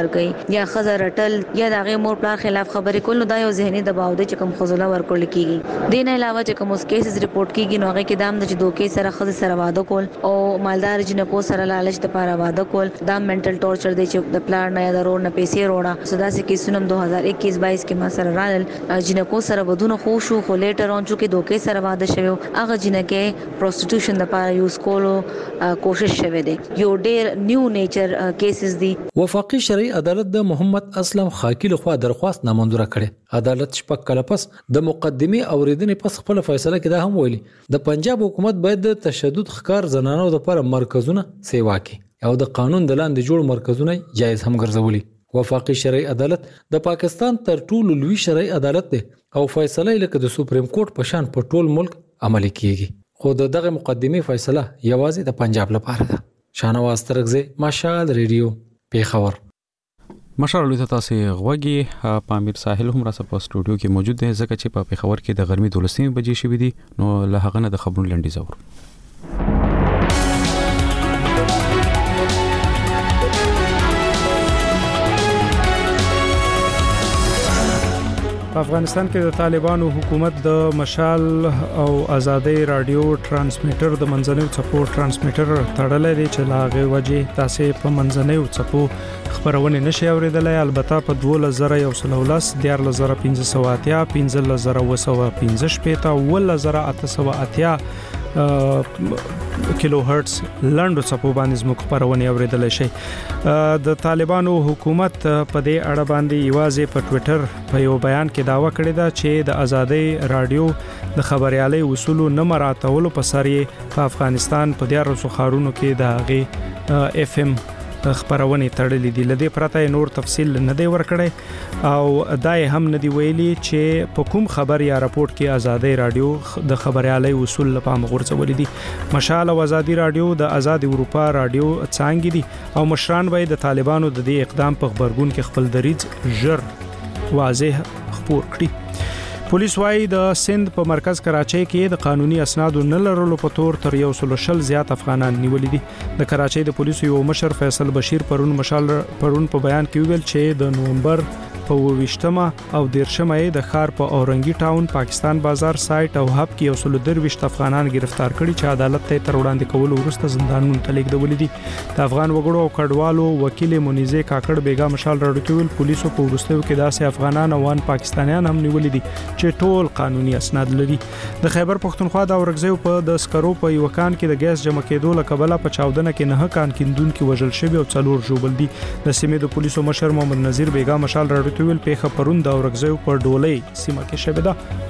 ورکړي یا خزر رټل یا د هغه مور پلار خلاف خبرې کول، دا یو ذهني دباو دی چې کوم خزله ورکول کیږي. دین علاوه چې کوم کیسز ریپورت کیږي نو هغه کې دام د دوکې سره خزه سره واده کول او مالدار جنکو سره لالچ د پاره واده کول دا منټل ټورچر دی چې د پلار نه یا د رور نه پیسې وروړه. سودا سي کیسونه دو هزار اکیس بایس کې ما سره رال جنکو سره ودونه خو شو خو لیټر اون چې دوکې سره واده شوی هغه جنکه پروستیټیوشن د پاره یوز کولو کوشش شوه دی. یو ډیر نیو نیچر کیسز دي. وفاقي شرعي عدالت د محمد اسلم خاکی لخوا درخواست نامنظوره کړي. عدالت شپږ کله پس د مقدمه اوریدنې پس خپل فیصله کې دا هم ویلي د پنجاب حکومت باید د تشدد ښکار زنانو لپاره مرکزونه سیوا کړي او د قانون د لاندې جوړ مرکزونه جایز هم ګرځولي. وفاقي شرعي عدالت د پاکستان تر ټولو لوی شرعي عدالت دی او فیصله لکه د سپریم کورټ په شان په ټول ملک عملي کیږي. خو دغه مقدمه فیصله یوازې د پنجاب لپاره ده. شاهنواز ترغزه، مشال ریډیو، پیښور. مشال لوی تاسو غوږی پامیر ساحل هم را په سټوډیو کې موجود دی ځکه چې په پیښور کې د غرمې دولسمې بجې شوې دي نو له هغه نه د خبرونو لنډیز اورو. په افغانستان کې د طالبانو حکومت د مشال او ازادي رادیو ترانسمیټر د منځنیو څپو ترانسمیټر تړلې دي چې لاغه وجه تاسو په منځنیو څپو خبرونه نشي اوریدلای. البته په دوه زره یو سل ولس د زر پنځه سوه اتیا پنځه زره وسو پنځه شپېته ول زره اته سوه اتیا کیلو هرتز لاندو څپو باندې زموږ خبرونه اوریدل شي. د طالبانو حکومت په دې اړه باندې یوازې په ټوئیټر په یو بیان کې داوا کړې ده چې د ازادي رادیو د خبريالي اصول نه مراعاتولو په سر یې په افغانستان په دیارو خارونو کې د هغه اف ام خبرونه تړلې دي. لدې پرته نور تفصیل نه دی ورکړی او دای هم نه دی ویلي چې په کوم خبر یا راپورټ کې ازادي رادیو د خبريالي اصول لپاره غورځول دي. مشال او ازادي رادیو د آزاد اروپا رادیو څنګه دي او مشران وای د طالبانو د دې اقدام په خبرګون کې خپل دریځ ژر واضح خبر کړي. پولیس وايي د سند په مرکز کراچۍ کې د قانوني اسنادو نه لرلو په تور تر یو سل شل زیات افغانان نیولې دي. د کراچۍ د پولیسو یو مشر فیصل بشیر پرون مشال پرون په بیان کې ویل چې د نومبر په وشتمه او دیرشمه د ښار په اورنګي ټاون پاکستان بازار سایت او هب کې یو سل درويشت افغانان گرفتار کړي چې عدالت ته تر وړاندې کول وروسته زندانونو ته لیږدول دي. د افغان وګړو او کډوالو وکیل منیزه کاکړ بیگا مشال راډیو پولیسو په وروستیو کې داسې افغانان او وان پاکستانیان هم نیولې دي چې ټول قانوني اسناد لري. د خیبر پښتونخوا د اورګزیو په د سکرو په یو کان کې د ګیس جمع کېدو لکبله په چاودنه کې نه کان کیندون کې وژل شوی او څلور ژوبل دي. د سیمې د پولیسو مشر محمد نذیر بیگا مشال راډیو پیښه پرون د اورګزیو پر ډولۍ سیمه کې شوې ده.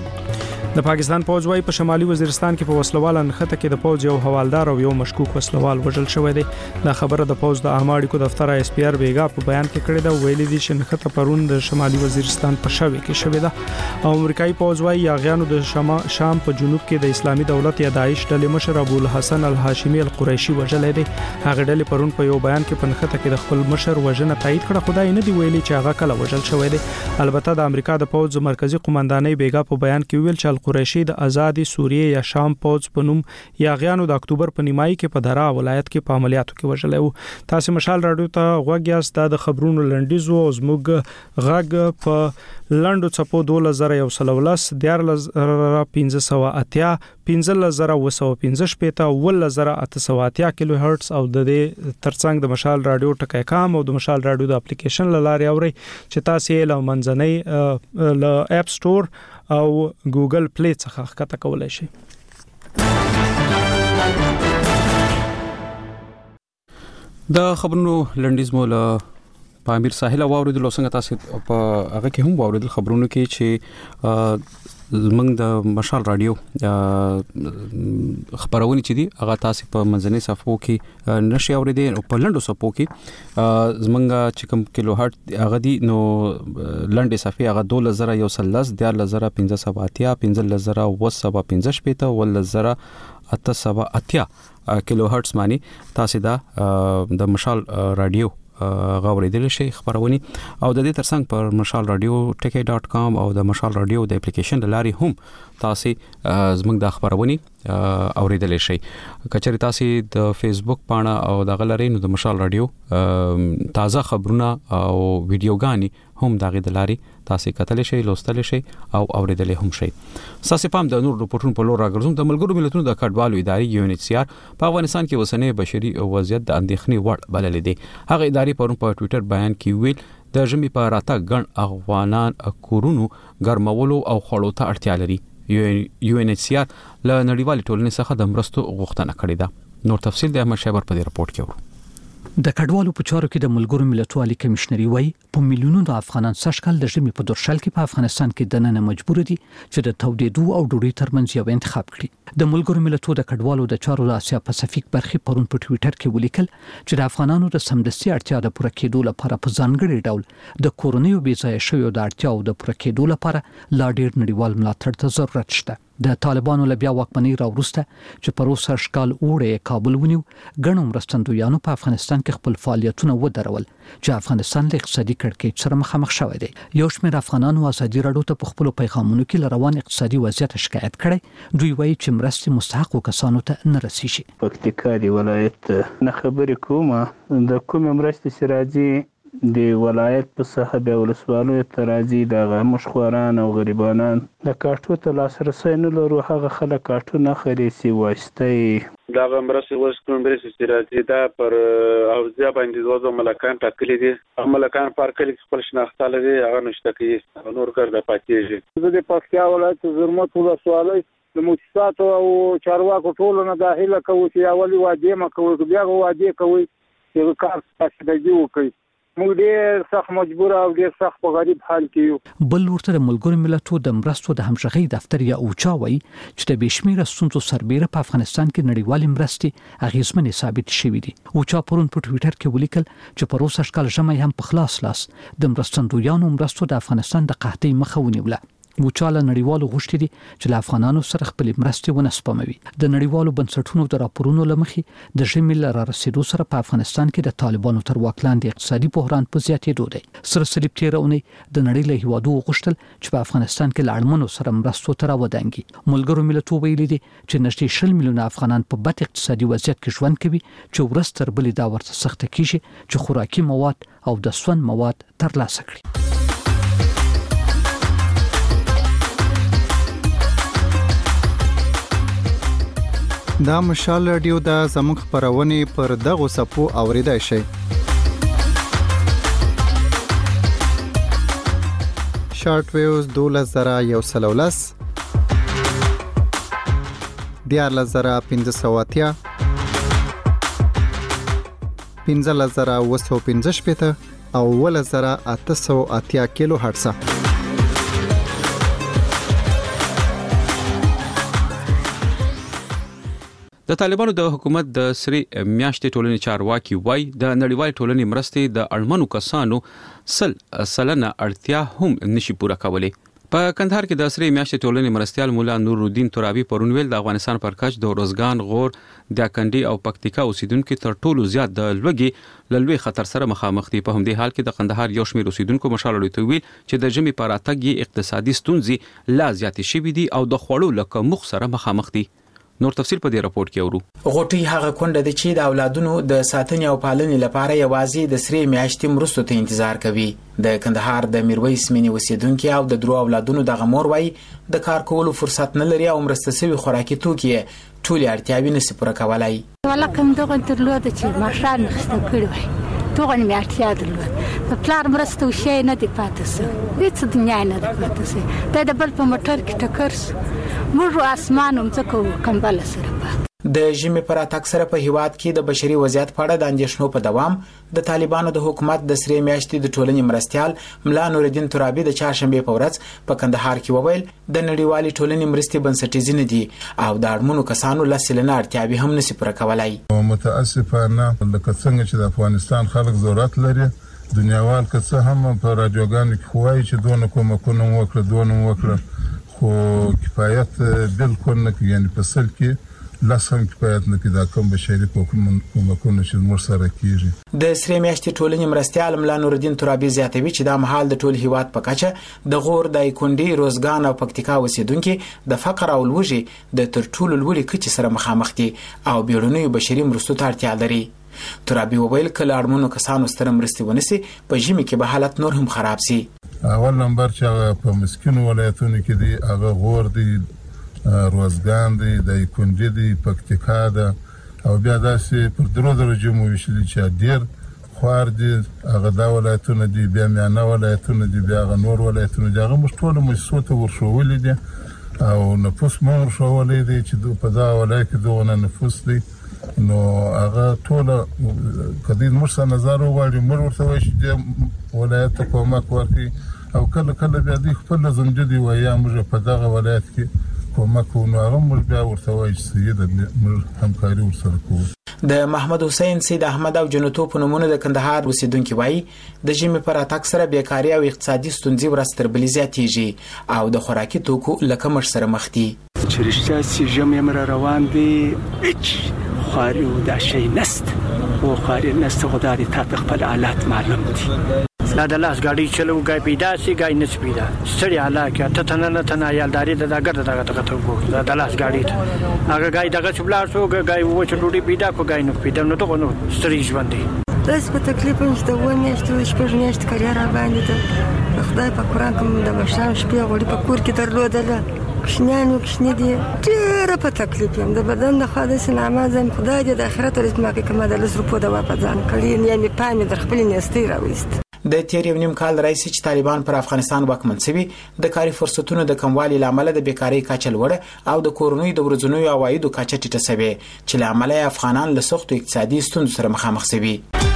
د پاکستان پوځ وايي په شمالي وزیرستان کې په وسلوال انخته کې د پوځ یو حوالدار او یو مشکوک وسلوال وژل شوی دی. دا خبره د پوځ د عامه اړیکو دفتر ایس پی آر بیگا په بیان کې کړې ده. ویلي دي چې انخته پرون د شمالي وزیرستان په شوي کې شوې ده او امریکایي پوځ وايي یاغیانو د شام په جنوب کې د اسلامي دولت یا داعش ډلې مشر ابو الحسن الهاشمي القریشي وژل دي. هغه ډلې پرون په یو بیان کې په انخته کې د خپل مشر وژنه تایید کړه. خدای نه دی ویلي چې هغه کله وژل شوی دی. البته د امریکا د پوځ مرکزی قومندانۍ بیگا په بیان کې ویل چې القریشي د آزاد سوریه یا شام پوځ په نوم یاغیانو د اکتوبر په نیمایي کې په درا ولایت کې په عملیاتو کې وژل وو. تاسو مشال راډیو ته غوږ یاست د خبرونو لنډیزو او زموږ غږ په لنډو څپو دوه زره یو سل ولس د زر پنځه سوه اتیا پنځه زره وسو پنځه شپېته ول زره اته سوه اتیا کیلو هرتز او د دې ترڅنګ د مشال راډیو ټکای کام او د مشال راډیو د اپلیکیشن لاري اوري چې تاسو یې له منځنۍ ل اپ سٹور او ګوګل پلی څخه ښکته کولای شئ. د خبرونو لنډیز مو له پامیر ساحل واوریدل څنګه تاسو په هغه کې هم واوریدل خبرونو کې چې زمنګ د مشال رادیو خبرونه چې دي هغه تاسو په منځنۍ صفو کې نشي اوریدل او په لنډو صفو کې زمنګ چې کوم کیلو هرت هغه دي نو لنډې صفې هغه دوه زره یو سل د زر پنځه سوه اتیا پنځه زره وسو پنځه شپېته ول زره اته سوه اتیا کیلو هرتز مانی تاسو دا د مشال رادیو غوړېدل شي خبرونه او د دې ترڅنګ پر مشال رادیو ټکی ډاټ کام او د مشال رادیو د اپلیکیشن د لاري هم تاسو زموږ د خبرونه اوریدل شي کچری تاسو د فیسبوک پاڼه او د غلري نو د مشال رادیو تازه خبرونه او ویډیوګانی هم دغه د لاري تاسو کتل شي لوستل شي او اوریدل هم شي ساسې پام د نور رپورټونو په لور راګرځوم د ملګرو ملتونو د کډوالو ادارې یو ان ایچ سی آر په افغانستان کې وسنۍ بشري وضعیت د اندېښنې وړ بلل دي هغه ادارې پرون په ټوئیټر بیان کې ویل د ژمي په راتګ ګڼ افغانان کورونو ګرمولو او خړو ته اړتیا لري یو ان ایچ سی آر له نړیوال ټولنې څخه د مرستو غوښتنه کړې ده نور تفصیل د احمد شیبر په رپورت کې ورو د کډوالو په چارو کې د ملګرو ملتونو عالی کمشنري وایي په میلیونونو افغانان سږکال د ژمي په دورشل کې په افغانستان کې دننه مجبور دي چې د تودېدو او ډوډۍ ترمنځ یو انتخاب کړي د ملګرو ملتونو د کډوالو د چارو د اسیا پاسفیک برخې پرون په ټوئیټر کې ولیکل چې د افغانانو د سمدستي اړتیا د پوره کېدو لپاره په ځانګړي ډول د کورونیو بې ځایه شویو د اړتیاو د پوره کېدو لپاره لا ډېر نړیوال ملاتړ ته ضرورت شته د طالبانو له بیا واکمنۍ راوروسته چې پروسه شکال اوړې کابل ونیو ګڼو مرستندویانو په افغانستان کې خپل فعالیتونه ودرول چې افغانستان له اقتصادي کړکېچ سره مخامخ شوی دی یو شمېر افغانانو ازادي راډیو ته په خپل پیغامونو کې له روان اقتصادي وضعیت شکایت کړی دوی وایي چې مرستې مستحقو کسانو ته نه رسیږي پکتیکا دی ولایت نه خبرې کومه د کوم مرستې سراجي د ولایت په ساحه به ولسوالۍ ترازی د مشخوران او غریبانان د کارټو ته لاسرسي نه لرو هغه خلک کارټو نه خريسي واسطه دا مرسته وس کوم مرسته سراجي دا پر اوزیا باندې دوه ملکان ټاکلي دي ملکان پر کلی خپل شناخته لري هغه نشته کې نور کار د پاتېږي زه د پکتیا ولایت زرمت ولسوالۍ د مؤسساتو او چارواکو ټولو نه داخله کوي چې اولي واجب ما کوي بیا واجب کوي چې کار تاسو وکړي موږ ډېر سخت مجبور او ډېر سخت په غریب حال کې یو بل ورته د ملګرو ملتونو د مرستو د همغږي دفتر یا اوچا وایي چې د بشمیره ستونزو سربېره په افغانستان کې نړیوال مرستې اغیزمنې ثابت شوې دي اوچا پرون په ټوئیټر کې ولیکل چې په روسه شکل ژمي هم په خلاص لاس د مرستندویانو مرستو د افغانستان د قحطۍ مخه ونیوله وچاله نړیوالو غوښتي دي چې له افغانانو سره خپل مرستې ونه سپموي د نړیوالو بنسټونو د راپورونو لمخې د ژمي لاره رسیدو سره په افغانستان کې د طالبانو تر واک لاندې اقتصادي بحران په زیاتېدو دی سره صلیب تیرونی د نړۍ له هیوادو غوښتل چې په افغانستان کې لاړمنو سره مرستو تر ودانګي ملګرو ملتونو ویلي دي چې نږدې شل میلیونه افغانان په بد اقتصادي وضعیت کې ژوند کوي چې ورځ تر بلې دا ورته سخته کیږي چې خوراکي مواد او د سون مواد ترلاسه کړي دا مشال رادیو د زموږ خبرونه پر دغه سپو اوریدای شي شارټ ویوز دوله زرا یو سلولس دیار لزرا پنځه سواتیا پنځه لزرا وسو پنځه شپته او ول زرا اته سو اتیا کیلو هرتز د طالبانو د حکومت د سری میاشتې ټولنې چارواکي وای د نړیوال ټولنې مرستې د اړمنو کسانو سل سلنه اړتیا هم نشي پوره کولای په کندهار کې د سری میاشتې ټولنې مرستيال مولا نور الدین ترابی پرون ویل د افغانستان پر کچ د روزګان غور د کندي او پکتیکا اوسیدونکو تر ټولو زیات د لوګي لوی خطر سره مخامخ دي په همدې حال کې د کندهار یو شمېر اوسیدونکو مشال لري ویل چې د جمی پر اتګي اقتصادي ستونزې لا زیات شي دي او د خوړو لکه مخ سره مخامخ دي نور تفصیل په دې راپورټ کې اورو غوټي هغه کونډه د چې د اولادونو د ساتنې او پالنې لپاره یوازې د سری میاشتې مرستو ته انتظار کوي د کندهار د میرویس مینی وسیدونکو او د درو اولادونو د غمور وای د کار کولو فرصت نه لري او مرسته سوي خوراکي توکي ټولې اړتیاوې نشي پوره کولای ولا کوم دغه درلود چې ماشان نخسته کړی وای توغه مې اړتیا درلود په پلار مرسته شي نه دی پاتې سو هیڅ دنیا نه دی پاتې سو د بل په موټر کې ټکر موږ اسمانوم څخه کمبل سره پات د ژمي پر اتاک سره په هیواد کې د بشري وضعیت په اړه د اندېښنو په دوام د طالبانو د حکومت د سری میاشتې د ټولنې مرستيال ملا نور الدین ترابی د چهارشنبه په ورځ په کندهار کې وویل د نړیوالې ټولنې مرستې بنسټیزې نه دي او د اړمنو کسانو لسلنه اړتیاوې هم نشي پوره کولای متاسفانه لکه څنګه چې د افغانستان خلک ضرورت لري دنیاوال که څه هم په رادیوګانو کې خوایي چې دونه کومکونه وکړه دونه وکړه خو کفایت بالکل نه کوي یعنی په سل کې لاسم کفایت نه کړي دا کوم بشري کومکونه چې موږ سره کیږي. د سری میاشتې ټولنې مرستيال ملا نوردین ترابي زیاتوي چې دا مهال د ټول هیواد په کچه د غور د کونډي روزګان او پکتیکا اوسیدونکو د فقر او لوږې د تر ټولو لوړې کچې سره مخامخ دي او بیړنیو بشري مرستو ته اړتیا لري. ترابي وویل کله اړمنو کسانو ستر مرستې ونیسي په ژمي کې به حالت نور هم خراب سي. اول نمبر چې هغه په مسکینو ولایتونو کې دي هغه غور دي، روزګان دي، د کونډي دي، پکتیکا ده او بیا داسې پر درو درجو مو ویشلي چې ډېر خوار دي هغه دا ولایتونه دي، بیا میانه ولایتونه دي، بیا هغه نور ولایتونه دي. هغه موږ ټولو مؤسسو ته ورښولي دي او نفوس مو ورښولی دی چې په دغه ولایت کې دغونه نفوس دی. نو هغه ټول کدی موږ سره نظر وغواړي موږ ورته وایي چې د ولایت ته کومک ورکړي او کله کله بیا دوی خپل زمجدي وایي یا موږ په دغه ولایت کې کومک ونو هغه موږ بیا ورته وایي چې موږ همکاري ورسره کوو. د محمد حسین سید احمد او جنوتو په نومونه د کندهار اوسیدونکو وایي د ژمي پر اتاک سره بیکاری او اقتصادي ستونزې ورځ تر بلې زیاتېږي او د خوراکي توکو لکه مر سره مخ دي. چې رښتیا چې ژمي مر روان دي هیڅ خاري او دا شي نست او خاري نست خدای دې تا خپل حالات معلوم دي. لا د لاس غاډي چلو غای پیدا سي غای نس پیدا ستړي علاقه ته تنه نه تنه یالداري د دغه دغه دغه ته وګورئ د لاس غاډي ته هغه غای دغه چبلار سو غای و چې ډوډۍ پیدا کو غای نو پیدا نو ته نو ستړي ژوند دي. داس په تکلیف نشته و میاشتو شپږ میاشتې کاریر باندې ته خدای په قران کوم د مشام شپې غوړي په کور کې درلودله کښنانو کښنې دي ډېر په تکلیف یم د بدن د خدای سلامه زم خدای دې د آخرت رزق مکه کما د لس روپو د واپس ځان کړي نه می پامې در خپل نستي راويست. د تیر یو نیم کال راځي چې طالبان پر افغانستان واکمن شوي د کاري فرصتونو د کموالي لامل د بیکاری کچه لوړه او د کورونی د ورځنیو عوایدو کچه ټیټه شوي چې لامل افغانان له سختو اقتصادي ستونزو سره مخامخ شوي.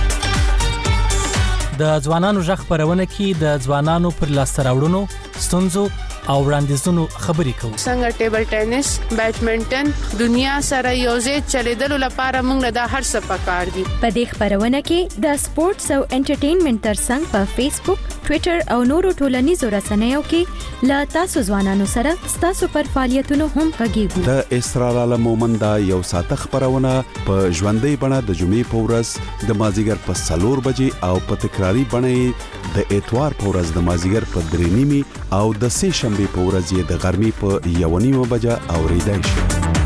د ځوانانو ژغ خبرونه کې د ځوانانو پر لاسته راوړنو ستونزو او وړاندیزونو خبرې کوو. څنګه ټیبل ټینس، بیډمنټن دنیا سره یوځای چلیدلو لپاره موږ له هر څه پکار دي. په دې خبرونه کې د سپورتس او انټرټینمنټ ترڅنګ په فیسبوک، ټوئیټر او نورو ټولنیزو رسنیو کې له تاسو ځوانانو سره تاسو پر فعالیتونو هم غږیږو. د اسرار عالم مومنده یو ساعت خبرونه په ژوندۍ بڼه د جمعې په ورځ د مازیګر په څلور بجې او په تکراری بڼه د اتوار په ورځ د مازیګر په درې نیمې او د سه شنبه په ورځ یې د غرمې په یو نیمه بجه اوریدای شي.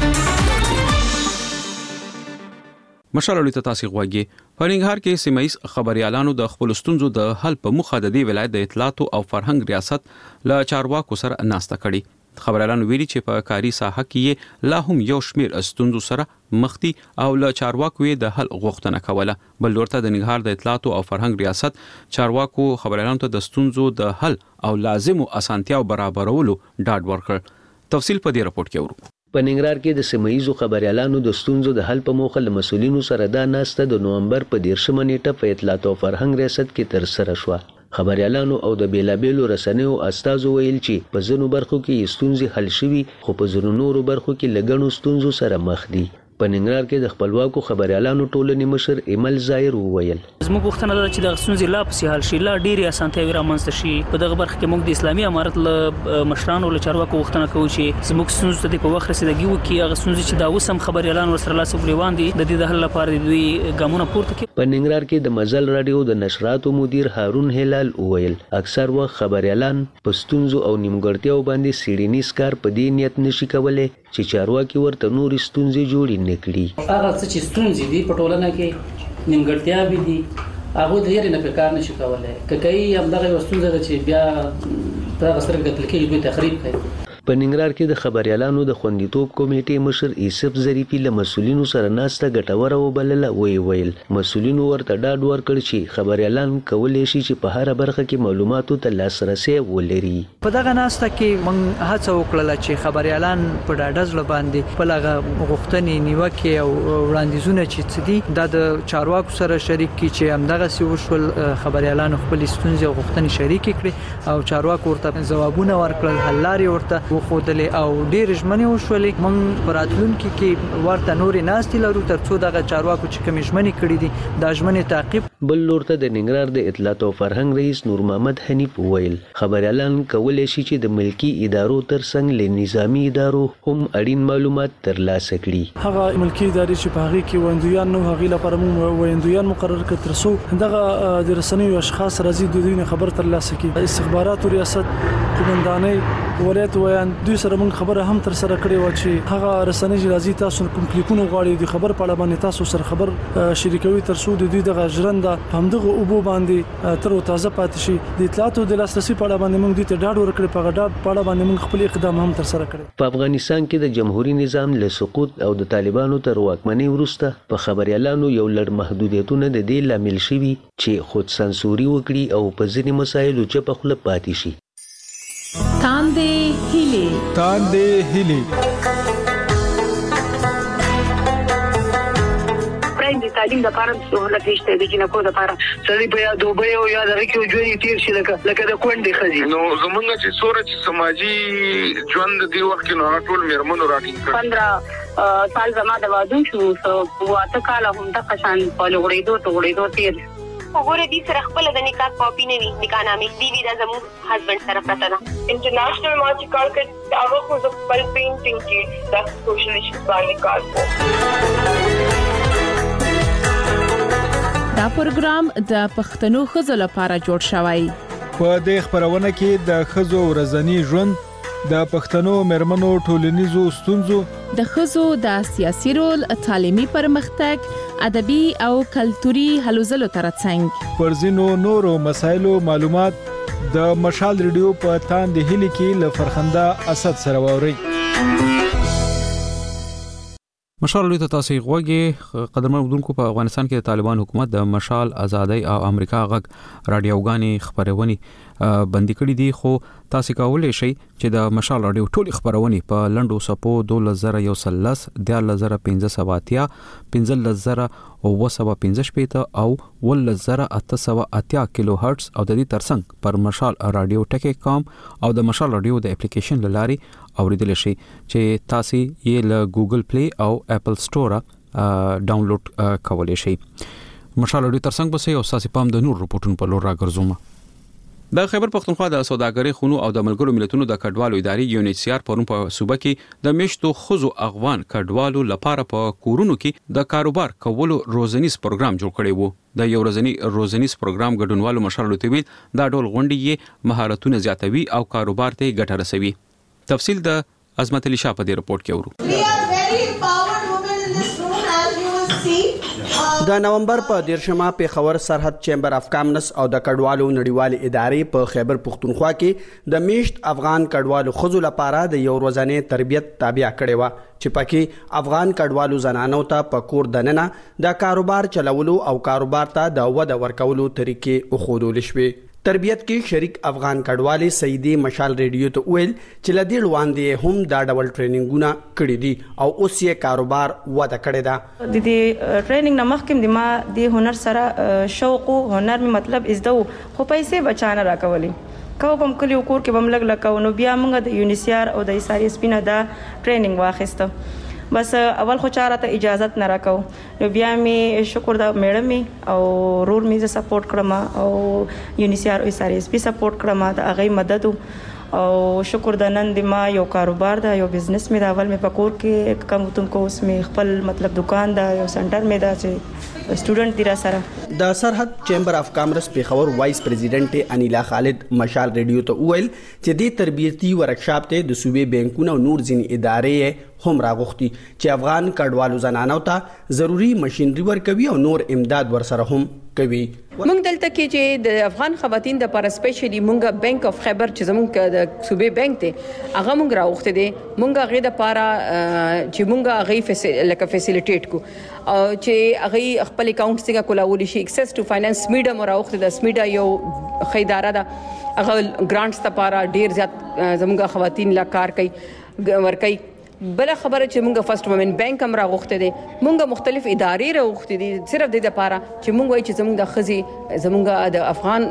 مشالولې ته تاسو غواګي په ننګرهار کې سیمایي خبريالانو د خپل ستونزو د حل په مخه د دې ولایت د اطلاعات او فرهنګ ریاست له چارواکو سره ناسته کړي. خبريالانو ویلي چې په کاري ساحه کې لا هم یو شمیر ستونزو سره مخ دي او له چارواکو د حل غوښتنه کوله. بل ورته د ننګرهار د اطلاعات او فرهنګ ریاست چارواکو خبريالانو ته د ستونزو د حل او لازمو اسانتیاو برابرولو ډاډ ورکړ. تفصیل په دې راپورټ کې ورو. په ننګرهار کې د سیمایي خبريالانو د ستونزو د حل په موخه له مسولینو سره دا ناسته د نومبر په دیرشمه نیټه په اطلاعات او فرهنګ ریاست کې تر سره شوه. خبريالانو او د بیلابیلو رسنیو استازو ویل چې په ځینو برخو کې ستونزې حل شوي خو په ځینو نورو برخو کې لګڼو ستونزو سره مخ دي. په ننګرهار کې د خپلواکو خبريالانو ټولنې مشر ایمل ظاهر وویل زموږ وختونه لري چې د ستونزې لا په حل شي لا ډېری اسانتیاوي رامنځته شي. په دغه برخه کې موږ د اسلامي امارت له مشرانو له چارواکو وختونه کوو چې زموږ ستونزې ته په وخت رسیدګي وکړي. هغه ستونزې چې دا وسم خبريالانو سره لاس ګریوان دي د دې د حل لپاره دوی ګامونه پورته کوي. په ننګرهار کې د مزل رادیو د نشراتو مدیر هارون هلال وویل اکثر وخت خبريالان په ستونزو او نیمګړتیاو باندې سیډینیس کار په دې نیت نشي کولای چې چارواکي ورته نورې ستونزې جوړې نه کړي. هغه څه چې ستونزې دي په ټولنه کې نیمګړتیاوې دي هغه د لري نه په کار نشي کولای. ککې هم دغه یو ستونزه ده چې بیا په هغه سره کتل کې دوی تخریب کوي. په ننګرهار کې د خبريالانو د خوندیتوب کمیټې مشر یوسف ظریفي له مسولینو سره ناسته ګټوره وبلله. وی ویل مسولینو ورته ډاډ ورکړ چې خبريالان کولی شي چې په هر برخه کې معلوماتو ته لاسرسي ولري. په دغه ناسته کې موږ هڅه وکړه چې خبريالان په ډاډه ځل باندې په لغه غوښتنې نیوکه او وړاندیزونه چې دي د چارواکو سره شریک کی چې همدغه سی وشول خبريالان خپل ستونزې او غوښتنې شریک کړي او چارواکو ورته ځوابونه ورکړل حل لارې ورته وخودلې او ډېر ژمنې وشولې. موږ په راتلونکي کې ورته نورې ناستې لرو ترڅو دغه چارواکو چې کومې ژمنې کړې دي دا ژمنې تعقیب. بل لور ته د ننګرهار د اطلاعات او فرهنګ رئیس نور محمد حنیف وویل خبريالان کولای شي چې د ملکی ادارو ترڅنګ له نظامی ادارو هم اړین معلومات ترلاسه کړي. هغه ملکی ادارې چې په هغه کې ویندویان نو هغه لپاره موږ ویندویان مقرر کړ تر څو دغه د رسنیو اشخاص راځي د دوی خبر ترلاسه کړي. استخبارات ریاست قومندانۍ ولایت ویان دوی سره موږ خبره هم تر سره کړې و چې هغه رسنۍ راځي تاسو کوم کلیپونه غواړي د خبر په اړه باندې تاسو سره خبر شریکوي تر څو د دوی د ژوند همدغه اوبو باندې تر تازه پاتې شي. د اطلاعات او د لاسرسي په اړه باندې موږ د ډاډ ورکړې په ډاډ په اړه باندې موږ خپل اقدام هم تر سره کړی. په افغانستان کې د جمهوریت نظام له سقوط او د طالبانو تر واکمنۍ وروسته په خبريالانو یو لړ محدودیتونه د دې لامل شوي چې خود سانسوري وکړي او په ځینې مسایلو چې په خپل پاتې شي. تاندې هیلې تاندې هیلې د تعلیم د لپاره سہولت نشته د جنکو د لپاره سړي په یاد دوبه او یاد راکې ژوند تیر شي لکه لکه د کونډې خزي. نو زمونږ چې سورج سماجی ژوند دی وخت کې نو ټول میرمنو راټینګ کړ. پندرہ سال زما د وادو شو سو واته کال هم د قشان په لغړېدو ته غړېدو تیر وګوره دې سره خپل د نکاح کاپی نه وي نکاح نامې دی وی د زموږ هسبند سره پراته ده. انټرنیشنل ما چې کار کړ هغه خو د خپل پینټینګ کې د سوشل ایشوز باندې کار کوي. دا پروګرام د پښتنو ښځو لپاره جوړ شوی. په دې خبرونه کې د ښځو ورځنی ژوند د پښتنو مرمنو ټولنیزو ستونزو د ښځو د سیاسي رول تعلیمي پرمختګ ادبي او کلتوري هلو ځلو ترڅنګ پر ځینو نورو مسایلو معلومات د مشال ریډیو په تاندې هیلې کې له فرخنده اسد سره ووري. مشال لوی ته تاسو غوږی قدرمن بدونکو په افغانستان کې د طالبان حکومت د مشال ازادي او امریکا غږ رادیوګانی خبرونه بندي کړې دي خو تاسو کولای شئ چې د مشال رادیو ټول خبرونه په لندو سپو دوه زره یو سلس د لزر پنځه سواتیا پنځه لزر او وسبه پنځه شپته او ول زره اته سو اتیا کیلو هرتز او د دې ترڅنګ پر مشال رادیو ټکی کام او د مشال رادیو د اپلیکیشن لاري اوریدل شي چې تاسو یې له ګوګل پلی او اپل سٹور ډاونلوډ کولای شئ. مشال رادیو ترڅنګ به سه او تاسو پام د نور رپورټونو په لور راګرځوم. د خیبر پختونخوا د سوداګرۍ خونو او د ملګرو ملتونو د کډوالو ادارې یو ان ایچ سی آر پرون په صوبه کې د میشتو خزو افغان کډوالو لپاره په کورونو کې د کاروبار کولو روزنیز پروګرام جوړ کړی وو. د یو ورځنی روزنیز پروګرام ګډونوالو مشال لوتویل دا ډول غونډې یې مهارتونه زیاتوي او کاروبار ته ګټه رسوي. تفصیل د عظمت علی شاه په دې رپورت کې اورو. د نومبر په دیرشمه پیښور سرحد چیمبر اف کامرس او د کډوالو نړیوال ادارې په خیبر پختونخوا کې د میشت افغان کډوالو خزو لپاره د یو ورځنی تربیت تابع کړي و چې پکې افغان کډوالو زنانو ته په کور دننه د کاروبار چلولو او کاروبار ته د وده ورکولو طریقې وښودل شوې. تربیت کې شریک افغان کډوالي سیدی مشال ریډیو ته ویل چې لدی لواندې هم دا ډول ټریننګونه کړی دي او اوس یې کاروبار وده کړی دا. د دې ټریننګ نه مخکې د ما د هنر سره شوق او هنر می مطلب از دو خو پیسې بچانه راکولي کو بم کلی کور کې بم لګ لکو نو بیا موږ د یونیسیار او د ایساری سپینا دا ټریننګ واخیسته. بس اول خو چاره ته اجازت نه راکاو نو بیا می شکر دا میډم او رول می ز سپورټ کړم او یونیسیار او ایساری سپی سپورټ کړم دا غي مدد او شکر د نن د ما یو کاروبار دا یو بزنس می دا اول می پکور کې کوم تم کو اوس می خپل مطلب دکان دا یو سنټر می دا چې سټوډنټ دی را سره. د سرحد چیمبر اف کامرس پیښور وایس پریزیډنټ انیلا خالد مشال ریډیو ته ویل چې د تربیتی ورکشاپ ته د صوبې بانکونو او نور ځینې ادارې هم راغوختي چې افغان کډوالو زنانو ته ضروری ماشينري ورکوي او نور امداد ورسره هم کوي. مونږ دلته کې چې د افغان خواتین د پر سپیشلی مونږه بانک اف خیبر چې زمونږ د صوبې بانک ته هغه مونږ راوخته دي مونږه غي د پاره چې مونږه غي لکه فیسیلیټیټ کو او چې هغه خپل اکاونټ څنګه کولاول شي ایکسس ټو فاینانس میډیا مو راوخته د سمیډا یو خیداره ده هغه ګرانټس ته پاره ډیر زیات زمونږه خواتین لا کار کوي ور کوي. بل خبره چې مونږه فرست وومن بانک هم راغوخته دي مونږه مختلف ادارې راغوخته دي صرف د لپاره چې مونږ وایي چې زمونږ د خزي زمونږ د افغان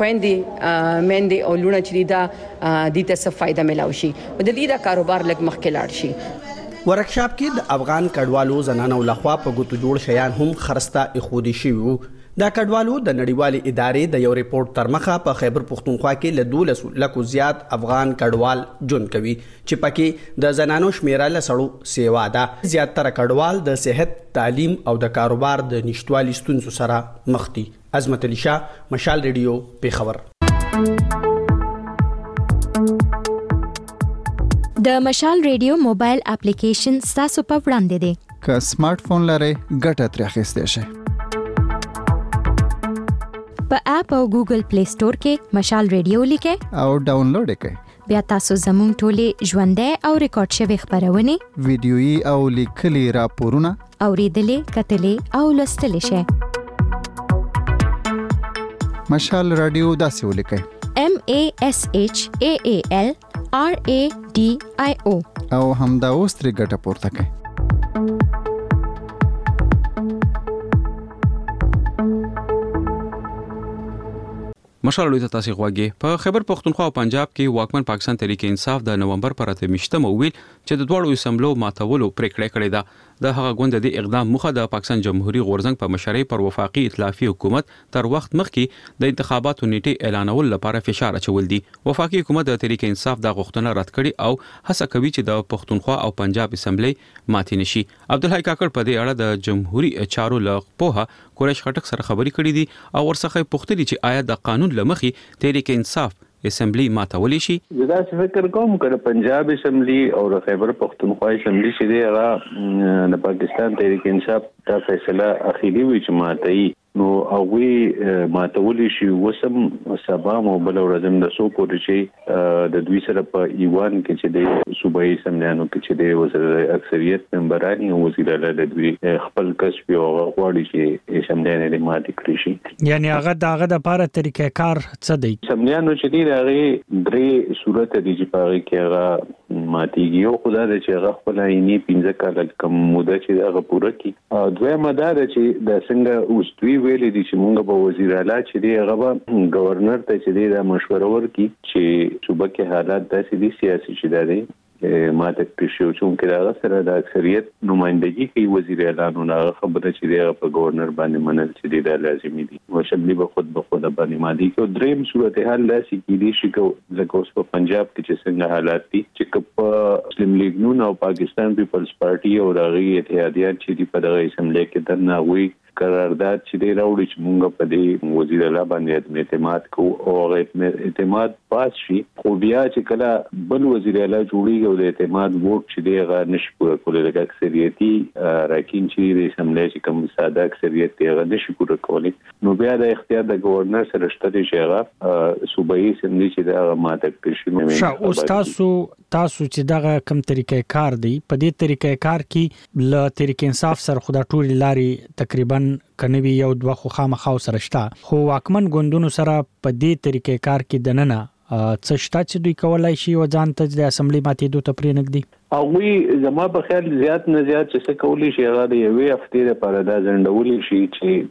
خويندې مېندې او لونه چې دا د ته څه فائدہ ملاوي شي د دې د کاروبار لګ مخکې لاړ شي. ورکشاپ کې د افغان کډوالو زنانو لخوا په ګوتو جوړ شیان هم خرسته اخودي شي وو د کډوالو د نړیوالې ادارې د یو ریپورت تر مخه په خیبر پختونخوا کې له دولس لکو زیات افغان کډوال ژوند کوي چې پکې د زنانو شمیره له سړو سیوا ده. زیاتره کډوال د صحت، تعلیم او د کاروبار د نشټوالي ستونزو سره مخ دي. عظمت علي شاه، مشال ریډیو، پیښور. د مشال ریډیو موبایل اپلیکیشن ستاسو په وړاندې دی. که سمارټ فون لرئ ګټه ترې اخیستی شئ. په اپ او ګوګل پلی سٹور کې مشال ریډیو لیکئ او ډاونلوډ یې کړئ. بیا تاسو زموږ ټولې ژوندۍ او ریکارډ شوي خبرونه، ویډیويي او لیکلي راپورونه اوریدلې، کتلې او لوستلې شئ. مشال رادیو داسې ولیکئ: M A S H A A L R A D I O او همدا اوس ترې ګټه پورته کړئ. مشال لوی تاسو غواګي په خیبر پختونخوا او پنجاب کې واکمن پاکستان تحریک انصاف د نومبر پر اتمشتمه ویل چې د دوړو اسمبلو ماتولو پریکړه کړې ده. د هغه غونډه د اقدام مخه د پاکستان جمهوریت غورزنګ په مشرۍ پر وفاقي ائتلافي حکومت تر وخت مخکې د انتخاباتو نیټه اعلانول لپاره فشار اچول دي. وفاقي حکومت د تحریک انصاف د غوښتنه رد کړي او هڅه کوي چې د پختونخوا او پنجاب اسمبلی ماتې نشي. عبدالحی کاکړ په دې اړه د جمهوریت چارو له پوها قریش خټک سره خبري کړې دي او ورڅخه پوښتنه چې آیا د قانون لمخي تحریک انصاف اسمبلی ماتولی شي. زدا فکر کوم کړه پنجاب اسمبلی او خیبر پختونخوا اسمبلی چې دی هغه د پاکستان تحریک انصاف ته فیصله اخیری وی چې ماتي نو هغه ماتولی شي. وسم سبا مو بل ورځم د سو پورې چې د دوی سره په ایوان کې چې د صوبایي اسمبلیانو کې چې د وزیر اکثریت ممبران او وزیر اعلی د دوی خپل کسب او غواړي چې اسمبلیانو د ماتې کړی شي. یعنی هغه دغه د لپاره طریقې کار څه دی؟ اسمبلیانو چې دی هغه درې صورت دي چې په هغه کې هغه ماتيږي. او خدای دې چې هغه خپل عیني پنځه کال کم موده چې هغه پوره کړي. دویمه دا ده چې د څنګه اوس دوی ویلي دي چې موږ به وزیر اعلی چې دی هغه گورنر ته چې دی د مشوره ورکړي چې صوبه کې حالات داسې دي سیاسي چې دی ماته پېښو چې کې راغله سره د اکثریت نمائندګي کوي وزیر اعلان او خبره چې دی په گورنر باندې منل چې دی د لازمي دي او شملي به خود به خود باندې مادي کې دریم صورتحال داسې کې دي چې لکه اوس په پنجاب کې چې څنګه حالات دي چې په مسلم لیگ نون او پاکستان پیپلز پارټي او دغه اتحادیات چې دی په دغه اسمبلی کې درنه وي قرارداد چې دی راوړي چې موږ په دې وزیر اعلی باندې اعتماد کوو او اعتماد پاس شي. خو بیا چې کله بل وزیر اعلی جوړیږي او د اعتماد ووټ چې دی هغه نشي پوره کولی، لکه اکثریتي راکین چې د اسمبلی چې کوم ساده اکثریت دی هغه نشي پوره کولی، نو بیا د اختیار د گورنر سره شته دی چې هغه صوبایي اسمبلی چې دی هغه ماته کړي شي. او تاسو تاسو چې دغه کوم طریقې کار دی په دې طریقې کار کې ل تحریک انصاف سره خدا ټول لاري تقریبا کنوي یو دوه خو خامخاو سره شته، خو واکمن ګوندونو سره په دې طریقې کار کې دننه څه شته چې دوی کولای شي او ځان ته د اسمبلی ماتې دوه تپری نګدي؟ او وی زما په خیال زیات نه زیات چې څه کولی شي هغه د یوې هفتې لپاره دا ځنډول شي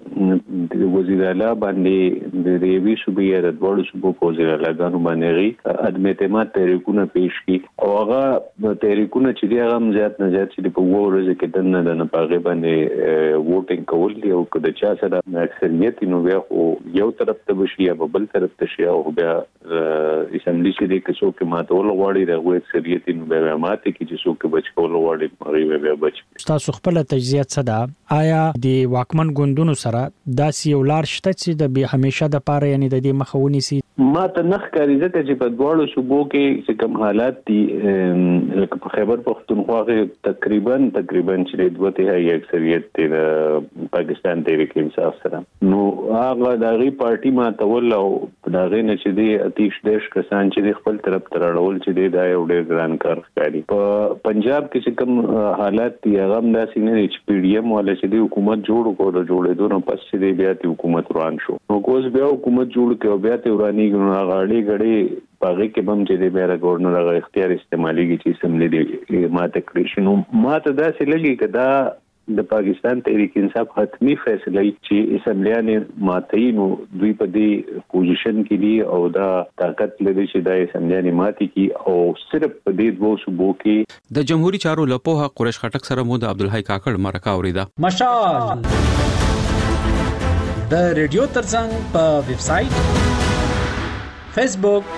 چې د وزیر اعلی باندې د ریوي صوبې د دوړو صوبو په وزیر اعلیګانو باندې غي عدم اعتماد تحریکونه پیش کی او هغه تحریکونه چې دی هغه زیات نه زیات چې په وو ورځ کې دنه د نه پاغه باندې ووټینګ کول دی او کله چې سره اکثریت نو بیا یو طرف ته بشي یا بل طرف ته شي او بیا اسمبلی چې د کسو کې ماتول غواړي د اکثریت نو بیا ماته کې چې څوک بچ کول غواړي هغه بیا بچ. تاسو خپل تجزیه څه ده؟ آیا د واکمن ګوندونو سره داسې یو لار شته چې د به همیشه د پاره یعنی د دې مخاوني سي؟ ما ته نخ کاری ځکه چې په دواړو صوبو کې چې کوم حالات دي لکه په خیبر پختونخوا کې تقریبا تقریبا چې دوه تهایی اکثریت د پاکستان تحریک انصاف سره نو هغه دغه پارټي ما تول او دغه نه چې دی اتیش دیش کسان چې خپل طرف تر اړول چې دی دا یو ډېر ګران کار کوي. په پنجاب کې چې کوم حالات دي هغه هم داسې نه چې پی ډی ایم ولا چې دی حکومت جوړ کړو جوړېدو نو پس چې دی بیا د حکومت روان شو نو کوس بیا حکومت جوړ کړو بیا ته ورانی غاړي غړي پاغه کې بم چې د بیره گورنر هغه اختیار استعمالي کی چې سملي دی ماته کړی شنو ماته دا سې لګي کدا د پاکستان تحریک انصاف حتمی فیصله چې اسمبلیانه ماتې نو دوی په دې پوزیشن کې دي او دا طاقت لري چې د اسمبلیانه ماتې کی او صرف په دې دوه صوبو کې د جمهوریت چارو لپوها قریش خټک سره مو د عبدالحی کاکړ مرکه اوریدا. مشال د ریډیو ترڅنګ په ویب سټ فیسبوک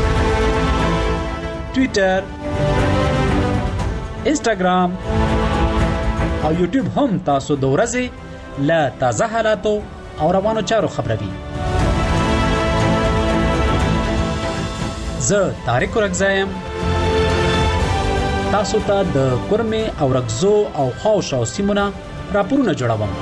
ټوئیټر انسټاګرام او یوټیوب هم تاسو د ورځې له تازه حالاتو او روانو چارو خبروي. زه طارق رګزایم تاسو ته د کورمه او رګزو او خاوشو سیمونه راپورونه جوړوم.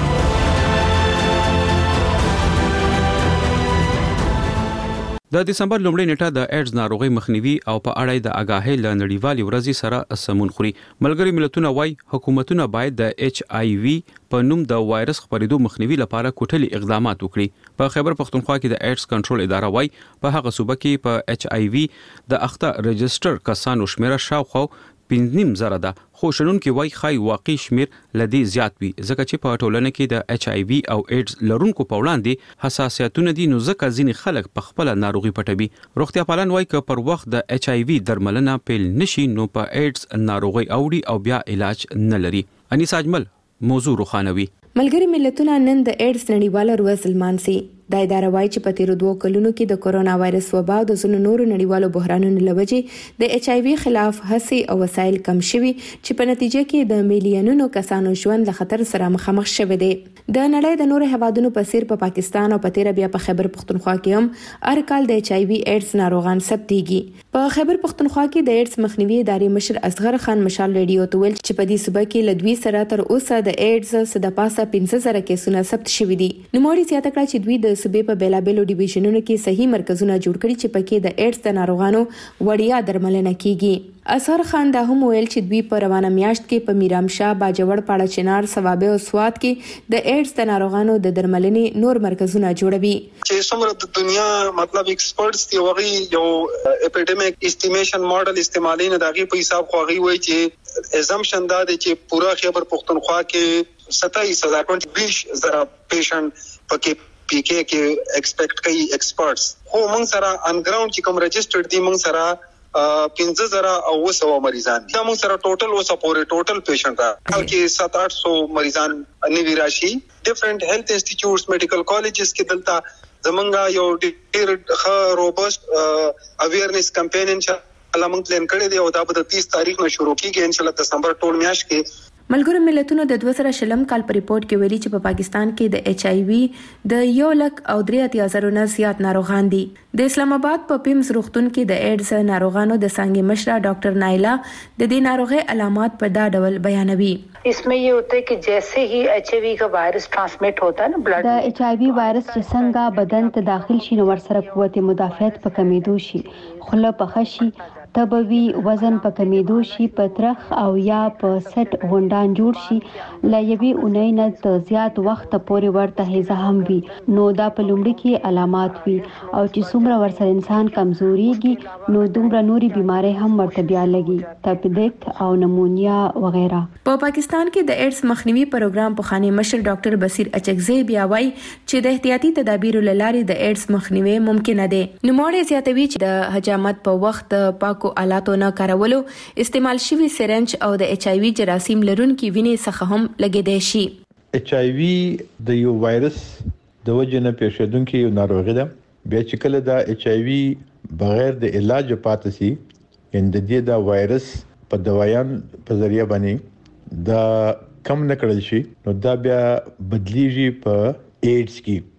د دسمبر لومړۍ نیټه د ایډز ناروغي مخنیوي او په اړه د آگاهۍ ل نړیوالې ورځې سره سمون خوري. ملګری ملتونه وايي حکومتونه باید د ایچ آی وی په نوم د وایرس خپرېدو مخنیوي لپاره کوټلي اقدامات وکړي. په خیبر پختونخوا کې د ایډز کنټرول اداره وايي په هغه صوبه کې په ایچ آی وی د اخته رجستر کسانو شمیره شاوخوا پنځنیم زره ده، خو شنونکي وايي خای واقعي شمیر لدی زیات وي ځکه چې په ټولنه کې د ایچ آی وی او ایډز لرونکو په وړاندې حساسیتونه دي، نو ځکه ځینې خلک په خپل ناروغي پټوي. روغتیا پالان وايي ک پر وخت د ایچ آی وی درملنه پیل نشي نو په ایډز ناروغي اوړي او بیا علاج نه لري. انیس اجمل موضوع روخانوي. ملګری ملتونه نن د ایډز نړیواله ورځ لمانځي. د اداره وايي چې په تیرو دوه کلونو کې د کورونا وایرس وبا او د ځینو نورو نړیوالو بحرانونو لوجې د ایچ آی وی خلاف هڅې او وسایل کم شوي چې په نتیجه کې د میلیونونو کسانو ژوند له خطر سره مخامخ شوی دی. د نړۍ د نورو هیوادونو په څیر په پاکستان او په تیر بیا په خیبر پختونخوا کې هم هر کال د ایچ آی وی ایډز ناروغان ثبتېږي. په خیبر پختونخوا کې د ایډز مخنیوي ادارې مشر اصغر خان مشال ریډیو ته ویل چې په دې صوبه کې له دوی سره تر اوسه د ایډز صد پاسه پنځه زره کیسونه ثبت شوي دي. نوموړي زیاته کړه چې دوی د صوبې په بیلابیلو ډیویژنونو کې صحیح مرکزونه جوړ کړي چې پکې د ایډز د ناروغانو وړیا درملنه کیږي. اثر خان دا هم ویل چې دوی په روانه میاشت کې په میرامشاه، باجوړ، پاړه چنار، ثوابه او سوات کې د ایډز د ناروغانو د درملنې نور مرکزونه جوړوي. چې څومره د دنیا مطلب ایکسپرټس دی وغي یو اپیډیمیک استیمیشن ماډل استعمالي نه دغه په حساب خوغي وای چې ازامپشن دا دی چې پورا خیبر پختونخوا کې ستایس هزار بیس زره پیشنټ پکې پی کې کې ایکسپیکټ کوي ایکسپرټس. خو موږ سره ان ګراوند چې کوم رجسټرډ دي موږ سره پنځه زره او وسو مریضان دي. موږ سره ټوټل وسو پورې ټوټل پیشنټ را کې سات آټ سو مریضان نیوی راشي. ډیفرنٹ هیلث انسټیټیوټس میډیکل کالجز کې دلته زمونږه یو ډیر ښه روبست اویرنس کمپین ان شاء الله موږ پلان کړی دی او دا به د تیس تاریخ نه شروع کیږي ان شاء الله دسمبر ټول میاشت کې. ملګرو ملتونو د دوه زره شلم کال په ریپورت کې ویلي چې په پاکستان کې د ایچ آی وی د یو لک او درې اتیا زره نه زیات ناروغان دي. د اسلام آباد په پیمز روغتون کې د ایډز ناروغانو د څنګه مشره ډاکټر نایلا د دې ناروغي علامات په دا ډول بیانوي. इसमें ये होता है कि जैसे ही एच आई वी का वायरस ट्रांसमिट होता है ना blood د H I V virus چې څنګه بدن ته داخل شي نو ورسره قوت مدافعت په کمیدو شي، خوله په خشي، تبوي وزن په کمیدو شي، پترخ او یا په سټ غونډان جوړ شي، لا یوي اونۍ نه ته زیات وخت پورې ورته هیزه هم وي. نو دا په لومړي کې علامات وي او چې څومره ورسره انسان کمزوريږي نو دومره نوري بيمارۍ هم ورته بیا لګي، تپدیک او نمونیا وغیرہ. په پاکستان کې د ایډز مخنیوي پروګرام په خاني مشر ډاکټر بصیر اچکزی بیا وایي چې د احتیاطي تدابیرو لارې د ایډز مخنیوي ممکن دی. نو موري زیاتوي چې د حجامت په وخت پاک کو آلاتو نه کارولو، استعمال شوی سرنج او د ایچ آی وی جراثیم لرونکي وینې څخه هم لګیدای شي. ایچ آی وی د یو وایرس د وجې نه پیښیدونکي یو ناروغي ده. بیا چې کله دا ایچ آی وی بغیر د علاج پاتې سي ان د دې دا وایرس په دوايان په ذریعہ باندې دا کم نکړل شي نو دا بیا بدلیږي په ایډز کې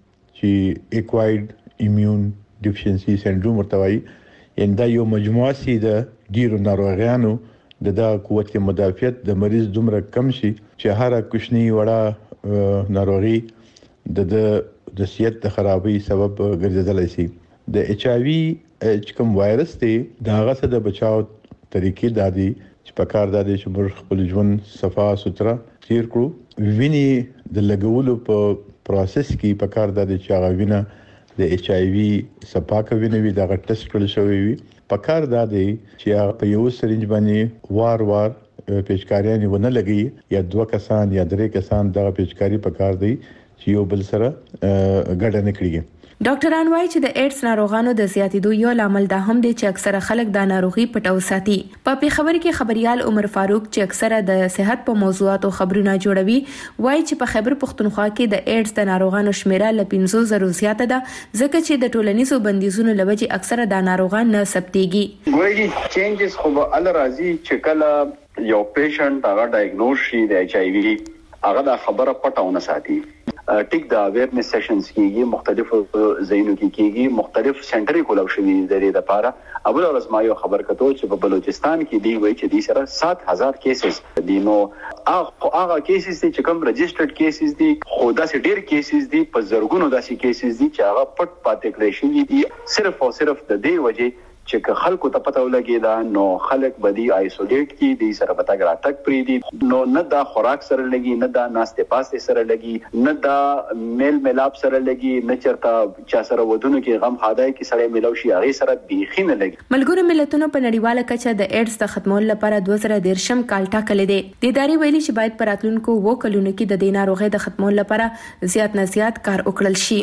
چې ایکوایرډ ایمیون ډیفیشنسي سنډروم ورته وایي. ان دا یو مجموعه سي د ډیرو ناروغانو د دا قوت مدافعت د مریض دومره کم شي چې هر کوچنی وړه ناروغي د د صحت د خرابۍ سبب ګرځیدلی شي. د ایچ آی وی چې کوم وایرس دی دا هغه د بچاو طریقې دادي چې په کار دادي چې موږ خپل ژوند صفا سوتره تیر کړو. ویني د لګولو په پروسس کې په کار دادي چې هغه وینه د ایچ آی وی سپاکه وینوي دا ټیسټ کړل شوی وي. په کار دادي چې په یو سرنج باندې وار وار پیچکاریان ونه لګي یا دوه کسان یا درې کسان دا پیچکاری په کار دی چې یو بل سره ګډه نه کړي. ډاکټران وایي چې د ایډز ناروغانو د زیاتېدو یو لامل دا هم دی چې اکثره خلک دا ناروغي پټو ساتي. په پیښور کې خبريال عمر فاروق چې اکثره د صحت په موضوعاتو خبرونه جوړوي وایي چې په خیبر پختونخوا کې د ایډز د ناروغانو شمیره ل پنځه زره زیاته ده ځکه چې د ټولنیزو بندیزونو لوجې اکثره د ناروغان نه ثبتېږي. ګوري چینجز خو به ال راځي چې کله یو پیشنټ هغه ډایګنوز شي د ایچ آی وی هغه دا خبره پټاونه ساتي. ټیک دا اویرنس سیشنز کیږي مختلف زینو کې کیږي مختلف سنټرې کولو شوی د دې لپاره. اول ورځ ما یو خبر کته چې په بلوچستان کې دی وایي چې د سره سات هزار کیسز دي. نو هغه هغه کیسز چې کوم رجسټرډ کیسز دي خو دا سي ډیر کیسز دي په زرګونو داسې کیسز دي چې هغه پټ پاتې کړی شوی دي صرف او صرف د دې وجه چې که خلکو ته پته ولګي دا نو خلک بدی آیسولیټ کی دي سره پتا ګرا تک پری دي نو نه دا خوراک سره لګي نه دا ناشته پاسته سره لګي نه دا میل ملاب سره لګي نه چرته چا سره ودونو کې غم خدای کې سره ملو شي هغه سره بیخي نه لګي. ملګرو ملتونو په نړیواله کچه د ایډز د ختمولو لپاره دوه زره دیرشم کال ټاکل دي. د ادارې ویلي چې باید پر راتلونکو وو کلونو کې د دې ناروغي د ختمولو لپاره زیات نه زیات کار وکړل شي.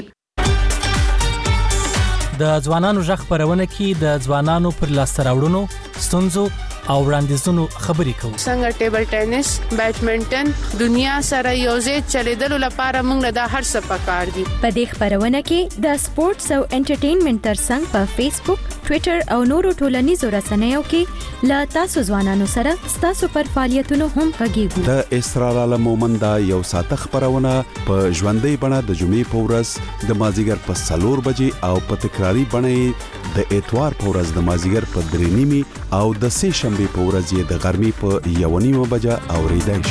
د ځوانانو ژغ خبرونه کې د ځوانانو پر لاسته راوړنو ستونزو او وړاندیزونو خبرې کوو. څنګه ټیبل ټینس بیډمنټن دنیا سره یوځای چلیدلو لپاره موږ د هر څه پکار دي. په دې خبرونه کې د سپورتس او انټرټینمنټ ترڅنګ په فیسبوک ټوئیټر او نورو ټولنیزو رسنیو کې لا تاسو ځوانانو سره تاسو پر فعالیتونو هم غږیږو. د اسرار عالم مومند یو ساته خبرونه په ژوندۍ بڼه د جمعې په ورځ د مازیګر په څلور بجې او په تکراری بڼه د اتوار په ورځ د مازیګر په درې نیمې او د سه شنبه په ورځ د غرمې په یو نیمه بجه اوریدای